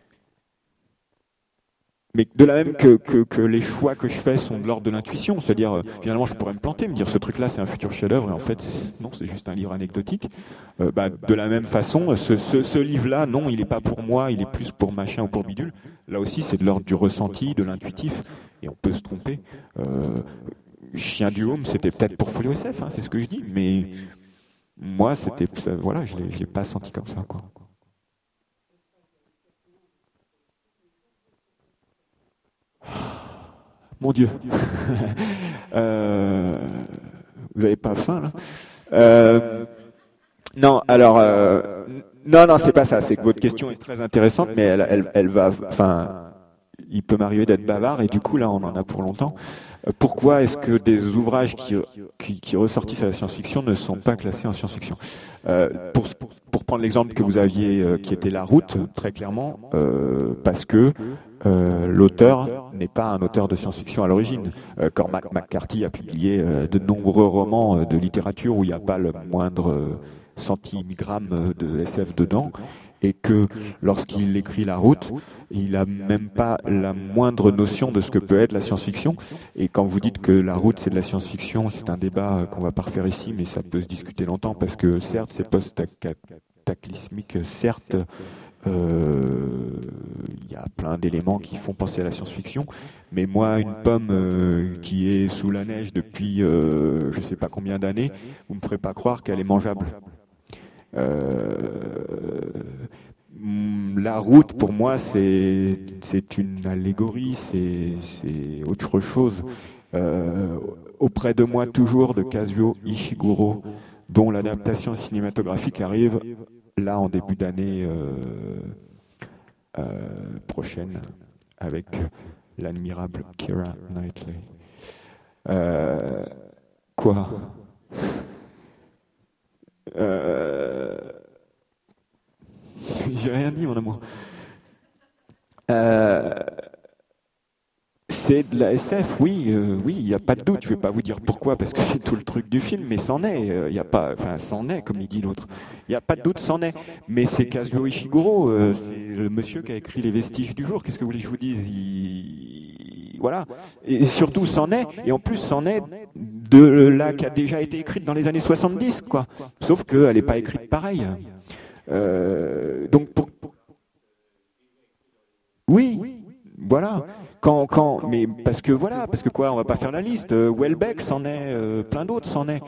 de la même que les choix que je fais sont de l'ordre de l'intuition, c'est-à-dire finalement je pourrais me planter, me dire ce truc-là c'est un futur chef-d'œuvre et en fait non, c'est juste un livre anecdotique. De la même façon, ce livre-là, non, il n'est pas pour moi, il est plus pour machin ou pour bidule. Là aussi c'est de l'ordre du ressenti, de l'intuitif et on peut se tromper. Chien du Home, c'était peut-être pour Folio SF, hein, c'est ce que je dis, mais moi voilà, je l'ai pas senti comme ça, quoi. Mon Dieu. Vous n'avez pas faim, là? Non, alors, Non, non, c'est pas ça. C'est que votre question est très intéressante, mais elle va. Enfin, il peut m'arriver d'être bavard et du coup là, on en a pour longtemps. Pourquoi est-ce que des ouvrages qui ressortissent à la science-fiction ne sont pas classés en science-fiction? Pour prendre l'exemple que vous aviez, qui était La Route, très clairement, parce que l'auteur n'est pas un auteur de science-fiction à l'origine. Cormac McCarthy a publié de nombreux romans de littérature où il n'y a pas le moindre centimètre de SF dedans, et que lorsqu'il écrit La Route, il n'a même pas la moindre notion de ce que peut être la science-fiction. Et quand vous dites que La Route c'est de la science-fiction, c'est un débat qu'on va pas refaire ici, mais ça peut se discuter longtemps, parce que certes c'est post-cataclysmique, certes il y a plein d'éléments qui font penser à la science-fiction, mais moi, une pomme qui est sous la neige depuis je ne sais pas combien d'années, vous ne me ferez pas croire qu'elle est mangeable. La route, pour moi, c'est une allégorie, c'est autre chose. Auprès de moi, toujours, de Kazuo Ishiguro, dont l'adaptation cinématographique arrive là en début d'année prochaine avec l'admirable Keira Knightley. Quoi J'ai rien dit, mon amour. C'est de la SF, oui, oui, il n'y a pas de doute. Je ne vais pas vous dire pourquoi, parce que c'est tout le truc du film, mais c'en est. Il y a pas, enfin, c'en est, comme il dit l'autre. Il n'y a pas de doute, c'en est. Mais c'est Kazuo Ishiguro, c'est le monsieur qui a écrit Les Vestiges du jour. Qu'est-ce que vous voulez que je vous dise? Voilà. Et surtout, c'en est. Et en plus, c'en est de là qui a déjà été écrite dans les années 70, quoi. Sauf qu'elle n'est pas écrite pareil. Donc, oui, voilà. Mais parce que voilà, parce que quoi, on va pas faire la liste. Welbeck s'en est, plein d'autres s'en est.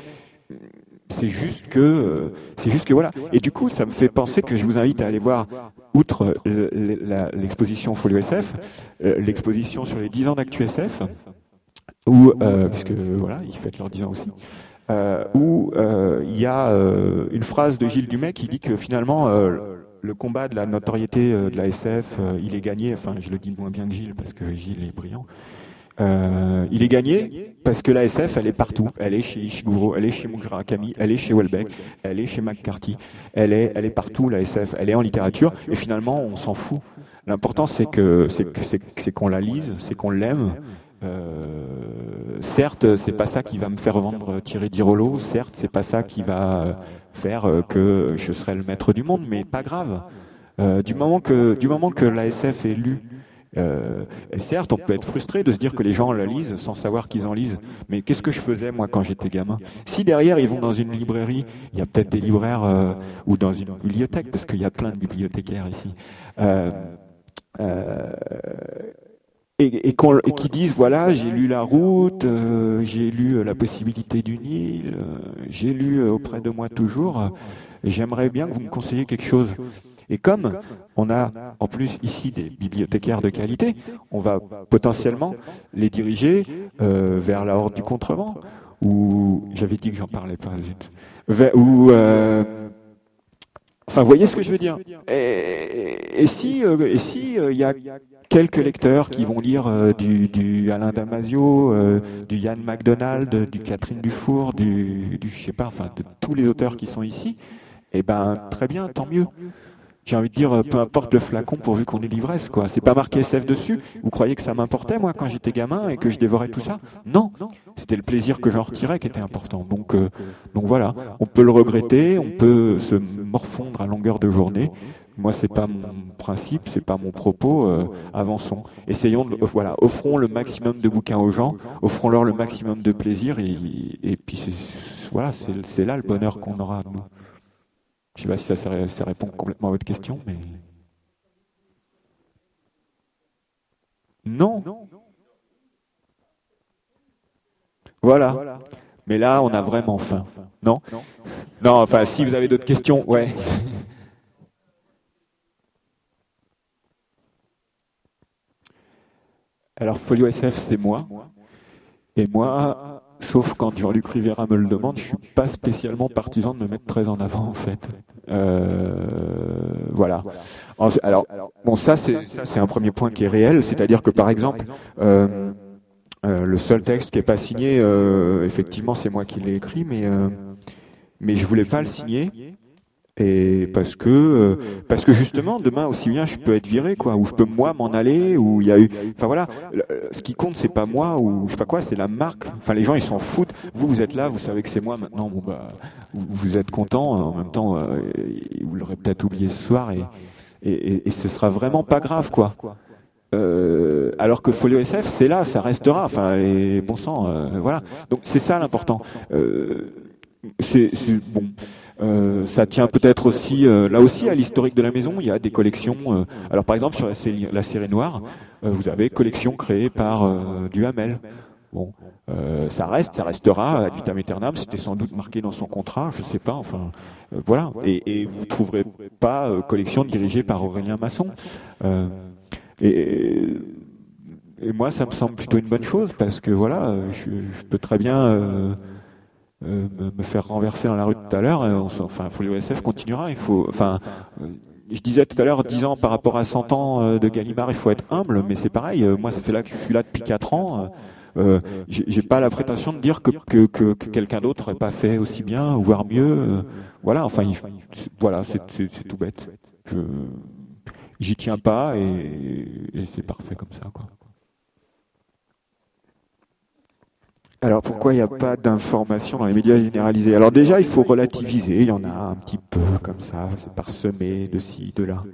C'est juste que voilà. Et du coup, ça me fait penser que je vous invite à aller voir, outre l'exposition Folio SF, l'exposition sur les 10 ans d'Actu SF, où, puisque voilà, ils fêtent leurs 10 ans aussi, où il y a une phrase de Gilles Dumais qui dit que finalement, le combat de la notoriété de la SF, il est gagné, enfin je le dis moins bien que Gilles parce que Gilles est brillant, il est gagné parce que la SF elle est partout, elle est chez Ishiguro, elle est chez Murakami, elle est chez Welbeck, elle est chez McCarthy, elle est partout la SF, elle est en littérature et finalement on s'en fout. L'important c'est qu'on la lise, c'est qu'on l'aime. Certes, c'est pas ça qui va me faire vendre Thierry Dirollo, certes, c'est pas ça qui va faire que je serai le maître du monde, mais pas grave. Du moment que l'ASF est lu, et certes, on peut être frustré de se dire que les gens la lisent sans savoir qu'ils en lisent. Mais qu'est-ce que je faisais moi quand j'étais gamin? Si derrière ils vont dans une librairie, il y a peut-être des libraires ou dans une bibliothèque, parce qu'il y a plein de bibliothécaires ici. Et qui disent voilà, j'ai lu La Route, j'ai lu La possibilité d'une île, j'ai lu Auprès de moi toujours, j'aimerais bien que vous me conseilliez quelque chose. Et comme on a en plus ici des bibliothécaires de qualité, on va potentiellement les diriger vers la Horde du Contrevent, ou j'avais dit que j'en parlais pas, zut, ou enfin, vous voyez ce que je veux dire. Et si il y a quelques lecteurs qui vont lire du Alain Damasio, du Yann MacDonald, du Catherine Dufour, je sais pas, enfin de tous les auteurs qui sont ici, eh ben très bien, tant mieux. J'ai envie de dire, peu importe le flacon pourvu qu'on ait l'ivresse, quoi. C'est pas marqué SF dessus. Vous croyez que ça m'importait, moi, quand j'étais gamin et que je dévorais tout ça? Non. C'était le plaisir que j'en retirais qui était important. Donc voilà. On peut le regretter, on peut se morfondre à longueur de journée. Moi, c'est pas mon principe, c'est pas mon propos. Avançons. Essayons voilà, offrons le maximum de bouquins aux gens, offrons-leur le maximum de plaisir et puis voilà, c'est là le bonheur qu'on aura, nous. Je ne sais pas si ça répond complètement à votre question, mais... Non. Voilà. Mais là, on a vraiment faim. Non? Non, enfin, si vous avez d'autres questions, ouais. Alors, Folio SF, c'est moi. Et moi, sauf quand Jean-Luc Rivera me le demande, je suis pas spécialement partisan de me mettre très en avant, en fait. voilà. Alors, bon, ça c'est un premier point qui est réel, c'est-à-dire que par exemple, le seul texte qui n'est pas signé, effectivement, c'est moi qui l'ai écrit, mais je voulais pas le signer. Et parce que justement demain aussi bien je peux être viré quoi, ou je peux moi m'en aller, ou il y a eu, enfin voilà, ce qui compte c'est pas moi ou je sais pas quoi, c'est la marque. Enfin les gens ils s'en foutent. Vous êtes là, vous savez que c'est moi maintenant. Bon bah vous êtes content. En même temps vous l'aurez peut-être oublié ce soir et ce sera vraiment pas grave quoi. Alors que Folio SF c'est là, ça restera. Enfin et bon sang voilà. Donc c'est ça l'important. C'est bon. Ça tient peut-être aussi, là aussi, à l'historique de la maison. Il y a des collections. Alors, par exemple, sur la série noire, vous avez collection créée par Duhamel. Bon, ça restera ad vitam aeternam. C'était sans doute marqué dans son contrat, je sais pas. Enfin, voilà. Et vous trouverez pas collection dirigée par Aurélien Masson. Euh, et, et moi, ça me semble plutôt une bonne chose parce que voilà, je peux très bien me faire renverser dans la rue tout à l'heure. Enfin, Folio SF continuera. Il faut, enfin, je disais tout à l'heure, 10 ans par rapport à 100 ans de Gallimard, il faut être humble, mais c'est pareil. Moi, ça fait là que je suis là depuis 4 ans. J'ai pas la prétention de dire que quelqu'un d'autre n'aurait pas fait aussi bien, voire mieux. Voilà, enfin, voilà, c'est tout bête. J'y tiens pas et c'est parfait comme ça, quoi. Alors pourquoi il n'y a pas d'informations dans les médias généralisés? Alors déjà, il faut relativiser, il y en a un petit peu comme ça, c'est parsemé de ci, de là.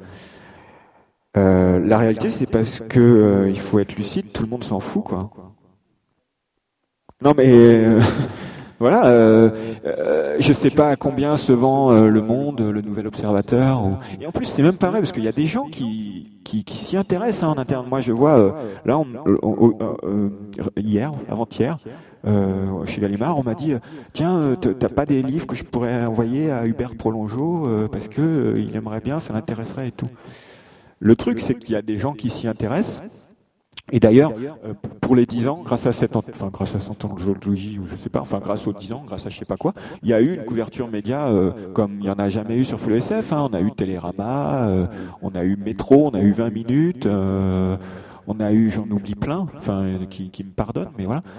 La réalité, c'est parce que il faut être lucide, tout le monde s'en fout, quoi. Non mais voilà, je sais pas à combien se vend Le Monde, Le Nouvel Observateur. Et en plus, c'est même pareil, parce qu'il y a des gens qui s'y intéressent en interne. Moi, je vois, là, hier, avant-hier, chez Gallimard, on m'a dit, tiens, t'as pas des livres que je pourrais envoyer à Hubert Prolongeau, parce que il aimerait bien, ça l'intéresserait et tout. Le truc, c'est qu'il y a des gens qui s'y intéressent. Et d'ailleurs, pour les 10 ans, grâce à cette anthologie, ou je sais pas, enfin grâce aux 10 ans, grâce à je sais pas quoi, il y a eu une couverture média comme il n'y en a jamais eu sur Folio SF. Hein. On a eu Télérama, on a eu Métro, on a eu 20 minutes, on a eu, j'en oublie plein, enfin qui me pardonnent, mais voilà.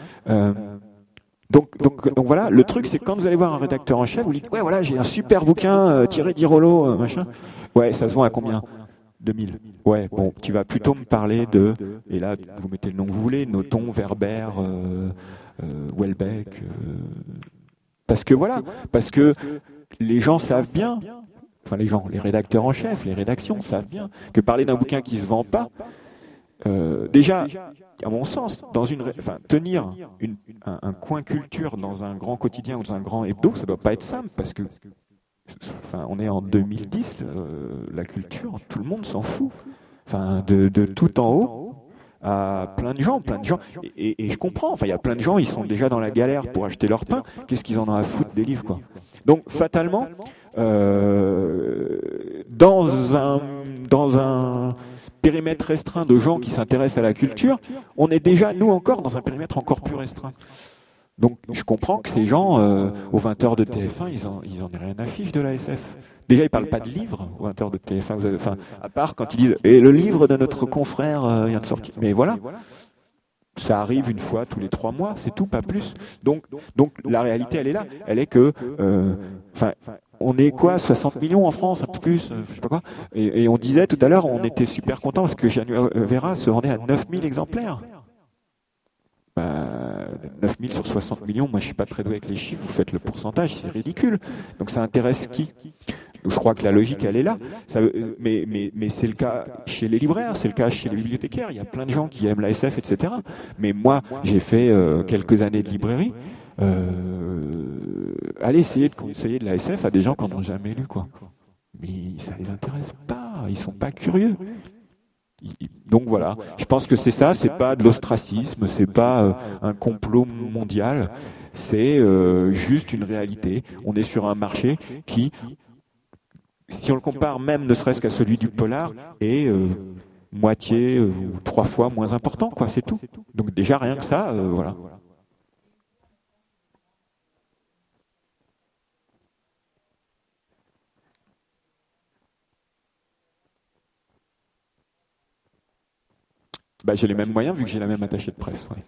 Donc voilà, le truc c'est que quand vous allez voir un rédacteur en chef, vous dites ouais voilà j'ai un super bouquin Thierry Dirolo, machin. Ouais, ça se vend à combien? 2000. Ouais, bon, tu vas plutôt me parler de, et là, vous mettez le nom que vous voulez, Nothomb, Werber, Welbeck, parce que voilà, parce que les gens savent bien, enfin les rédacteurs en chef, les rédactions savent bien que parler d'un bouquin qui se vend pas, déjà, à mon sens, tenir un coin culture dans un grand quotidien ou dans un grand hebdo, ça doit pas être simple parce que enfin, on est en 2010, la culture, tout le monde s'en fout. Enfin, de tout en haut à plein de gens. Et je comprends, enfin, il y a plein de gens, ils sont déjà dans la galère pour acheter leur pain. Qu'est-ce qu'ils en ont à foutre des livres, quoi. Donc, fatalement, dans un périmètre restreint de gens qui s'intéressent à la culture, on est déjà, nous encore, dans un périmètre encore plus restreint. Donc je comprends que ces gens, aux 20h de TF1, ils en aient rien à fiche de la SF. Déjà, ils parlent pas de livres aux 20h de TF1. Enfin, à part quand ils disent « Et le livre de notre confrère vient de sortir ». Mais voilà, ça arrive une fois tous les 3 mois, c'est tout, pas plus. Donc la réalité, elle est là. Elle est que, on est quoi, 60 millions en France, un peu plus, je sais pas quoi. Et on disait tout à l'heure, on était super content parce que Janua Vera se rendait à 9000 exemplaires. 9000 sur 60 millions, moi je suis pas très doué avec les chiffres, vous faites le pourcentage, c'est ridicule. Donc ça intéresse qui? Je crois que la logique elle est là. Mais c'est le cas chez les libraires, c'est le cas chez les bibliothécaires, il y a plein de gens qui aiment la SF, etc. Mais moi j'ai fait quelques années de librairie. Allez essayer de conseiller de la SF à des gens qui n'en ont jamais lu, quoi. Mais ça les intéresse pas, ils sont pas curieux. Donc voilà, je pense que c'est ça, c'est pas de l'ostracisme, c'est pas un complot mondial, c'est juste une réalité. On est sur un marché qui, si on le compare même ne serait-ce qu'à celui du polar, est moitié ou 3 fois moins important, quoi, c'est tout. Donc déjà rien que ça, voilà. Bah, j'ai les mêmes moyens vu que j'ai la même attachée de presse. Ouais.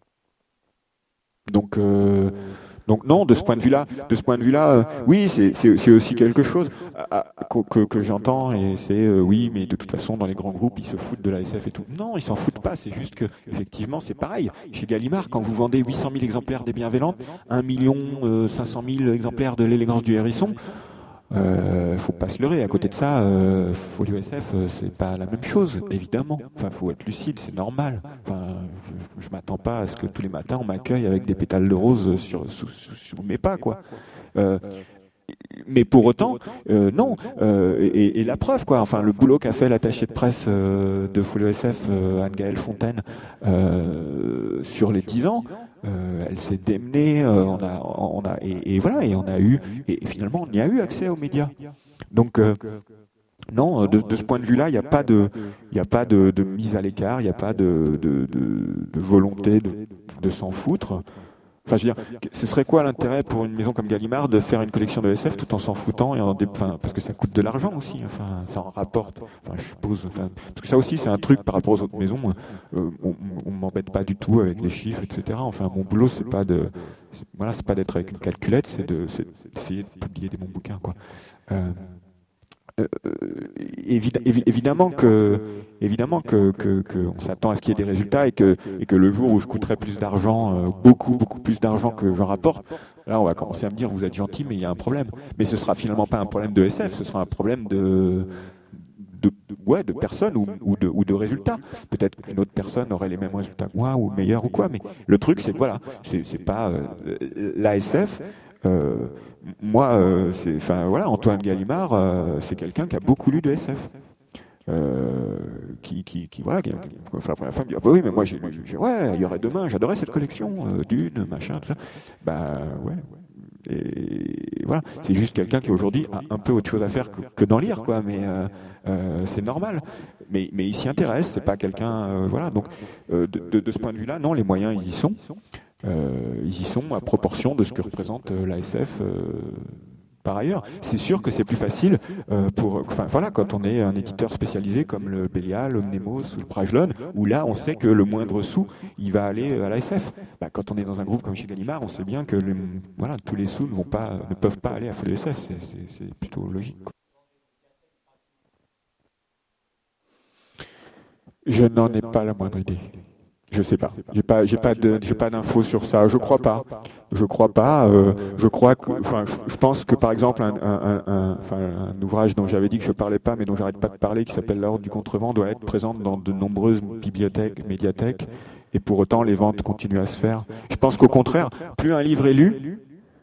Donc non, de ce point de vue-là, oui, c'est aussi quelque chose que j'entends et c'est oui, mais de toute façon dans les grands groupes ils se foutent de la SF et tout. Non, ils s'en foutent pas. C'est juste que effectivement c'est pareil. Chez Gallimard, quand vous vendez 800 000 exemplaires des Bienveillantes, 1 500 000 exemplaires de l'élégance du hérisson. Faut pas se leurrer. À côté de ça, Folio SF, c'est pas la même chose, évidemment. Enfin, faut être lucide, c'est normal. Enfin, je m'attends pas à ce que tous les matins on m'accueille avec des pétales de rose sous mes pas, quoi. Euh, mais pour autant, non. Et la preuve, quoi. Enfin, le boulot qu'a fait l'attaché de presse de Folio SF, Anne-Gaëlle Fontaine, sur les 10 ans, elle s'est démenée. Et voilà, et on a eu, et finalement, on y a eu accès aux médias. Donc, non, de ce point de vue-là, il n'y a pas de mise à l'écart, il n'y a pas de volonté de s'en foutre. Enfin, je veux dire, ce serait quoi l'intérêt pour une maison comme Gallimard de faire une collection de SF tout en s'en foutant parce que ça coûte de l'argent aussi. Enfin, ça en rapporte. Enfin, je suppose. Enfin, parce que ça aussi, c'est un truc par rapport aux autres maisons. On m'embête pas du tout avec les chiffres, etc. Enfin, mon boulot, c'est pas d'être avec une calculette, d'essayer de publier des bons bouquins, quoi. Euh, évidemment que on s'attend à ce qu'il y ait des résultats et que le jour où je coûterai plus d'argent, beaucoup plus d'argent que j'en rapporte, là on va commencer à me dire vous êtes gentil mais il y a un problème. Mais ce sera finalement pas un problème de SF, ce sera un problème de personnes ou de résultats. Peut-être qu'une autre personne aurait les mêmes résultats que moi ou meilleurs ou quoi, mais le truc c'est que voilà, c'est pas l'ASF. Moi, enfin voilà, Antoine Gallimard, c'est quelqu'un qui a beaucoup lu de SF. Voilà, enfin, la première fois, il me dit ah bah oui, mais moi ouais, il y aurait demain, j'adorais cette collection, Dune, machin, tout ça. Bah ouais. Et voilà, c'est juste quelqu'un qui aujourd'hui a un peu autre chose à faire que d'en lire, quoi. Mais c'est normal. Mais il s'y intéresse. C'est pas quelqu'un, voilà. Donc de ce point de vue-là, non, les moyens ils y sont. Ils y sont à proportion de ce que représente l'ASF par ailleurs. C'est sûr que c'est plus facile enfin voilà, quand on est un éditeur spécialisé comme le Bélial, le Mnemos ou le Prajlon, où là on sait que le moindre sou, il va aller à l'ASF. Bah, quand on est dans un groupe comme chez Gallimard, on sait bien que voilà, tous les sous ne peuvent pas aller à Folio SF. C'est plutôt logique, quoi. Je n'en ai pas la moindre idée. Je sais pas. J'ai pas d'infos sur ça. Je crois pas. Je crois pas. Je crois que, enfin, je pense que par exemple un ouvrage dont j'avais dit que je parlais pas, mais dont j'arrête pas de parler, qui s'appelle La Horde du Contrevent, doit être présent dans de nombreuses bibliothèques, médiathèques, et pour autant les ventes continuent à se faire. Je pense qu'au contraire, plus un livre est lu,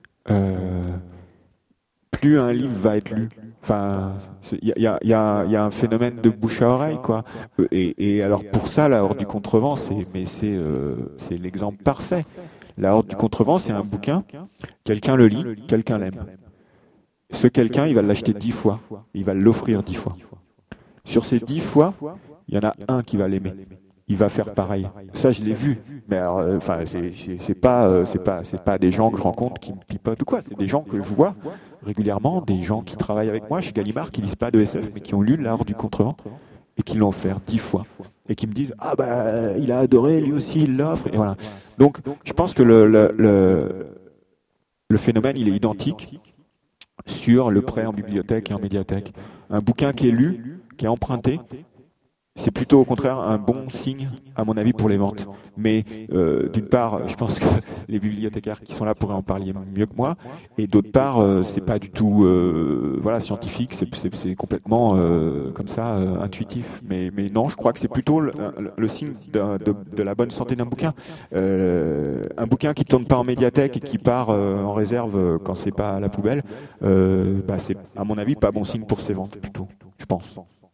plus un livre va être lu. Enfin, il y a un phénomène de bouche à oreille, quoi. Et alors pour ça, la Horde du Contrevent, c'est l'exemple parfait. La Horde du Contrevent, c'est un bouquin, quelqu'un le lit, quelqu'un l'aime. Ce quelqu'un, il va l'acheter 10 fois, il va l'offrir 10 fois. Sur ces 10 fois, il y en a un qui va l'aimer. Il va faire pareil. Ça, je l'ai vu. Mais alors, enfin, c'est pas des gens que je rencontre qui me pipotent ou quoi. C'est des gens que je vois régulièrement, des gens qui travaillent avec moi chez Gallimard, qui lisent pas de SF, mais qui ont lu L'Art du Contrevent et qui l'ont offert 10 fois. Et qui me disent ah bah il a adoré, lui aussi il l'offre. Et voilà. Donc, je pense que le phénomène il est identique sur le prêt en bibliothèque et en médiathèque. Un bouquin qui est lu, qui est emprunté, c'est plutôt au contraire un bon signe, à mon avis, pour les ventes. Mais d'une part, je pense que les bibliothécaires qui sont là pourraient en parler mieux que moi, et d'autre part, c'est pas du tout voilà, scientifique, c'est complètement comme ça, intuitif. Mais non, je crois que c'est plutôt le signe de la bonne santé d'un bouquin. Un bouquin qui ne tourne pas en médiathèque et qui part en réserve quand c'est pas à la poubelle, bah, c'est à mon avis pas bon signe pour ses ventes, plutôt, je pense.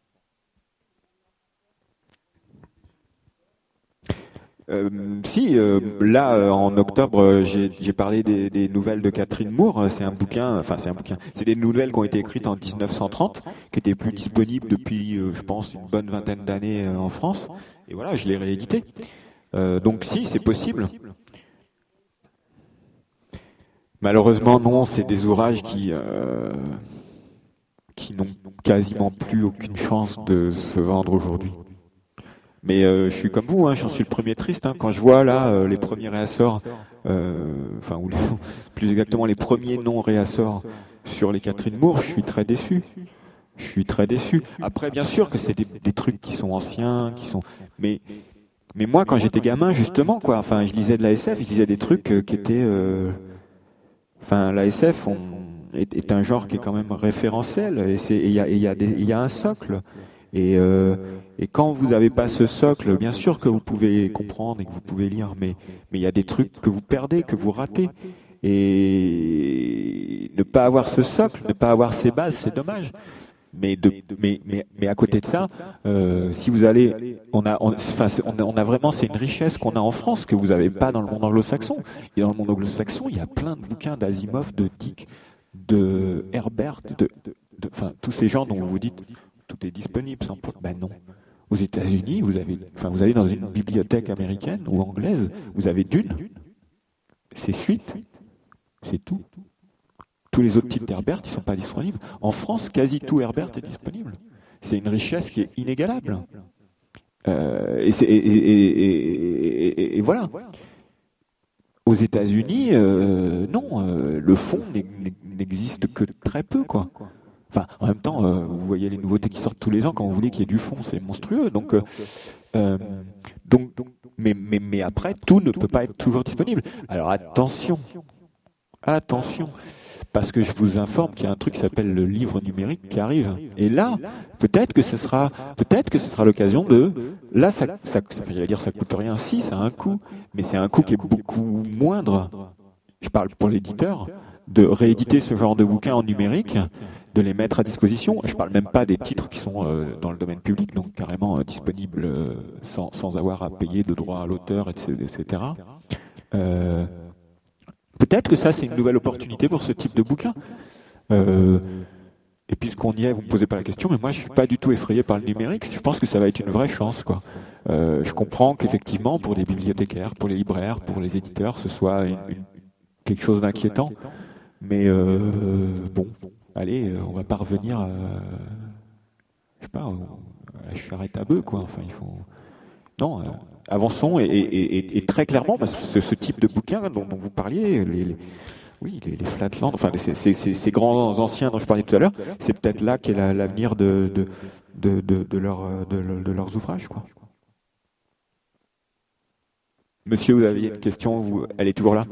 Si, là, en octobre, j'ai parlé des nouvelles de Catherine Moore. C'est des nouvelles qui ont été écrites en 1930, qui étaient plus disponibles depuis, je pense, une bonne vingtaine d'années en France. Et voilà, je l'ai réédité. Donc si, c'est possible. Malheureusement, non, c'est des ouvrages qui n'ont quasiment plus aucune chance de se vendre aujourd'hui. Mais je suis comme vous, hein, j'en suis le premier triste. Hein, quand je vois là les premiers réassorts, enfin ou plus exactement les premiers non réassorts sur les Catherine Moore, je suis très déçu. Je suis très déçu. Après, bien sûr que c'est des trucs qui sont anciens, mais mais moi, quand j'étais gamin, justement, quoi. Enfin, je lisais de la SF, je lisais des trucs qui étaient. Enfin, la SF est un genre qui est quand même référentiel, et il y a un socle. Et quand vous n'avez pas ce socle, bien sûr que vous pouvez comprendre et que vous pouvez lire, mais il y a des trucs que vous perdez, que vous ratez. Et ne pas avoir ce socle, ne pas avoir ces bases, c'est dommage. Mais à côté de ça, si vous allez, on a vraiment, c'est une richesse qu'on a en France que vous n'avez pas dans le monde anglo-saxon. Et dans le monde anglo-saxon, il y a plein de bouquins d'Asimov, de Dick, de Herbert, enfin, tous ces gens dont vous vous dites tout est disponible. Ben non. Aux États-Unis, vous allez dans une bibliothèque américaine ou anglaise, vous avez Dune, c'est Suite, c'est tout. Tous les autres types d'Herbert, ils ne sont pas disponibles. En France, quasi tout Herbert est disponible. C'est une richesse qui est inégalable. Et voilà. Aux États-Unis, non, le fond n'existe que très peu, quoi. Enfin, en même temps, vous voyez les nouveautés qui sortent tous les ans. Quand vous voulez qu'il y ait du fond, c'est monstrueux. Euh, donc, mais après, tout ne peut pas être toujours disponible. Alors attention, parce que je vous informe qu'il y a un truc qui s'appelle le livre numérique qui arrive. Et là, peut-être que ce sera l'occasion de. Là, j'allais dire ça coûte rien. Si, ça a un coût, mais c'est un coût qui est beaucoup moindre. Je parle pour l'éditeur de rééditer ce genre de bouquins en numérique, de les mettre à disposition. Je parle même pas des titres qui sont dans le domaine public, donc carrément disponibles sans avoir à payer de droits à l'auteur, etc. Peut-être que ça, c'est une nouvelle opportunité pour ce type de bouquin. Et puisqu'on y est, vous ne me posez pas la question, mais moi, je ne suis pas du tout effrayé par le numérique. Je pense que ça va être une vraie chance, quoi. Je comprends qu'effectivement, pour les bibliothécaires, pour les libraires, pour les éditeurs, ce soit quelque chose d'inquiétant. Mais bon, allez, on va pas revenir je sais pas, à la charrette à bœuf, quoi. Enfin, il faut... Non, avançons et très clairement, parce que ce type de bouquin dont vous parliez, les Flatland, enfin ces grands anciens dont je parlais tout à l'heure, c'est peut-être là qu'est l'avenir de leurs ouvrages, quoi. Monsieur, vous aviez une question, elle est toujours là?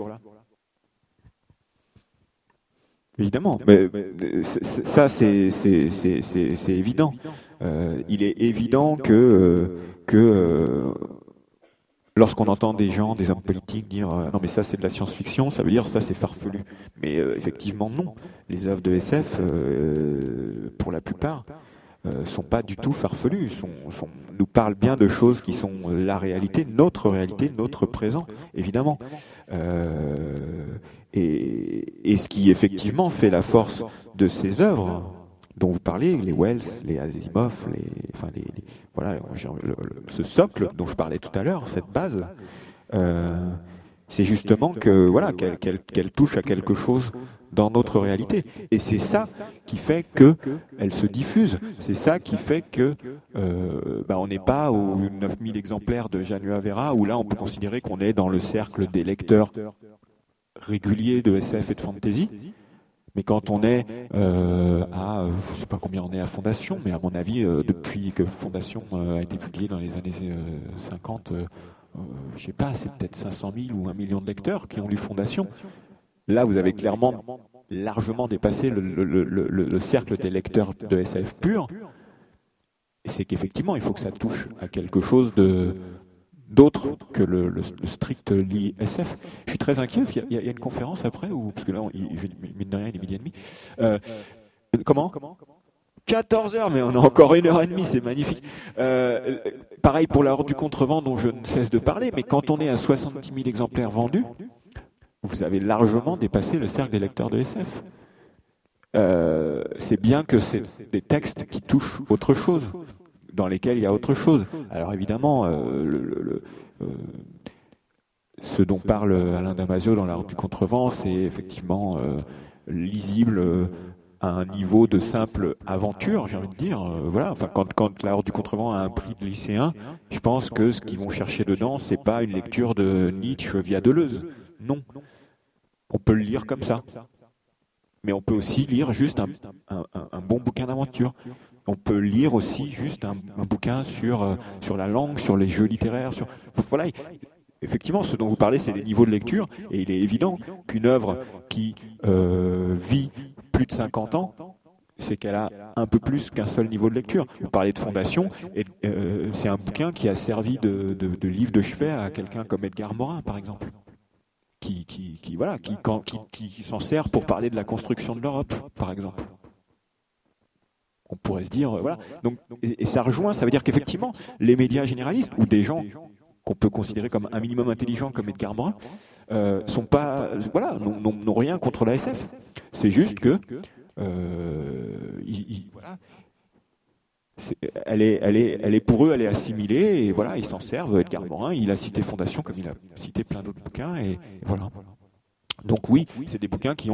Évidemment, mais ça c'est évident. Il est évident que lorsqu'on entend des gens, des hommes politiques dire non mais ça c'est de la science-fiction, ça veut dire ça c'est farfelu. Mais effectivement non. Les œuvres de SF, pour la plupart, sont pas du tout farfelues. Nous parlent bien de choses qui sont la réalité, notre présent, évidemment. Et ce qui effectivement fait la force de ces œuvres dont vous parlez, les Wells, les Asimov, voilà, ce socle dont je parlais tout à l'heure, cette base, c'est justement que voilà qu'elle touche à quelque chose dans notre réalité. Et c'est ça qui fait que elle se diffuse. C'est ça qui fait que on n'est pas aux 9000 exemplaires de Janua Vera, où là on peut considérer qu'on est dans le cercle des lecteurs réguliers de SF et de fantasy. Mais quand on est à, je ne sais pas combien on est à Fondation, mais à mon avis, depuis que Fondation a été publié dans les années 50, je ne sais pas, c'est peut-être 500 000 ou 1 million de lecteurs qui ont lu Fondation. Là, vous avez clairement largement dépassé le cercle des lecteurs de SF pur. Et c'est qu'effectivement, il faut que ça touche à quelque chose d'autre que le strict lit SF. Je suis très inquiet parce qu'il y a une conférence après, parce que là, mine de rien, il est midi et demi. Comment 14 heures, mais on a encore 1h30, c'est magnifique. Pareil pour la Horde du Contrevent dont je ne cesse de parler, mais quand on est à 70 000 exemplaires vendus, vous avez largement dépassé le cercle des lecteurs de SF. C'est bien que c'est des textes qui touchent autre chose, dans lesquels il y a autre chose. Alors évidemment, ce dont parle Alain Damasio dans l'art du contrevent, c'est effectivement lisible à un niveau de simple aventure, j'ai envie de dire. Voilà, enfin, quand la Horde du Contrevent a un prix de lycéen, je pense que ce qu'ils vont chercher dedans, c'est pas une lecture de Nietzsche via Deleuze. Non. On peut le lire comme ça. Mais on peut aussi lire juste un bon bouquin d'aventure. On peut lire aussi juste un bouquin sur la langue, sur les jeux littéraires. Voilà. Effectivement, ce dont vous parlez, c'est les niveaux de lecture. Et il est évident qu'une œuvre qui vit plus de 50 ans, c'est qu'elle a un peu plus qu'un seul niveau de lecture. Vous parlez de Fondation, et c'est un bouquin qui a servi de livre de chevet à quelqu'un comme Edgar Morin, par exemple. Qui s'en sert pour parler de la construction de l'Europe, par exemple. On pourrait se dire, voilà. Donc, et ça rejoint, ça veut dire qu'effectivement, les médias généralistes, ou des gens qu'on peut considérer comme un minimum intelligents comme Edgar Morin, sont pas, voilà, n'ont rien contre la SF. C'est juste que, voilà, elle est pour eux, elle est assimilée, et voilà, ils s'en servent. Edgar Morin, il a cité Fondation comme il a cité plein d'autres bouquins, et voilà. Donc oui, c'est des bouquins qui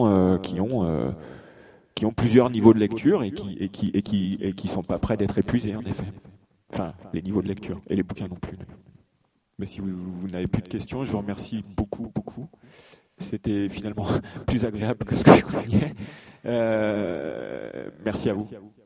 ont plusieurs niveaux de lecture et qui sont pas prêts d'être épuisés, en effet. Enfin, les niveaux de lecture, et les bouquins non plus. Mais si vous n'avez plus de questions, je vous remercie beaucoup, beaucoup. C'était finalement plus agréable que ce que je croyais. Merci à vous.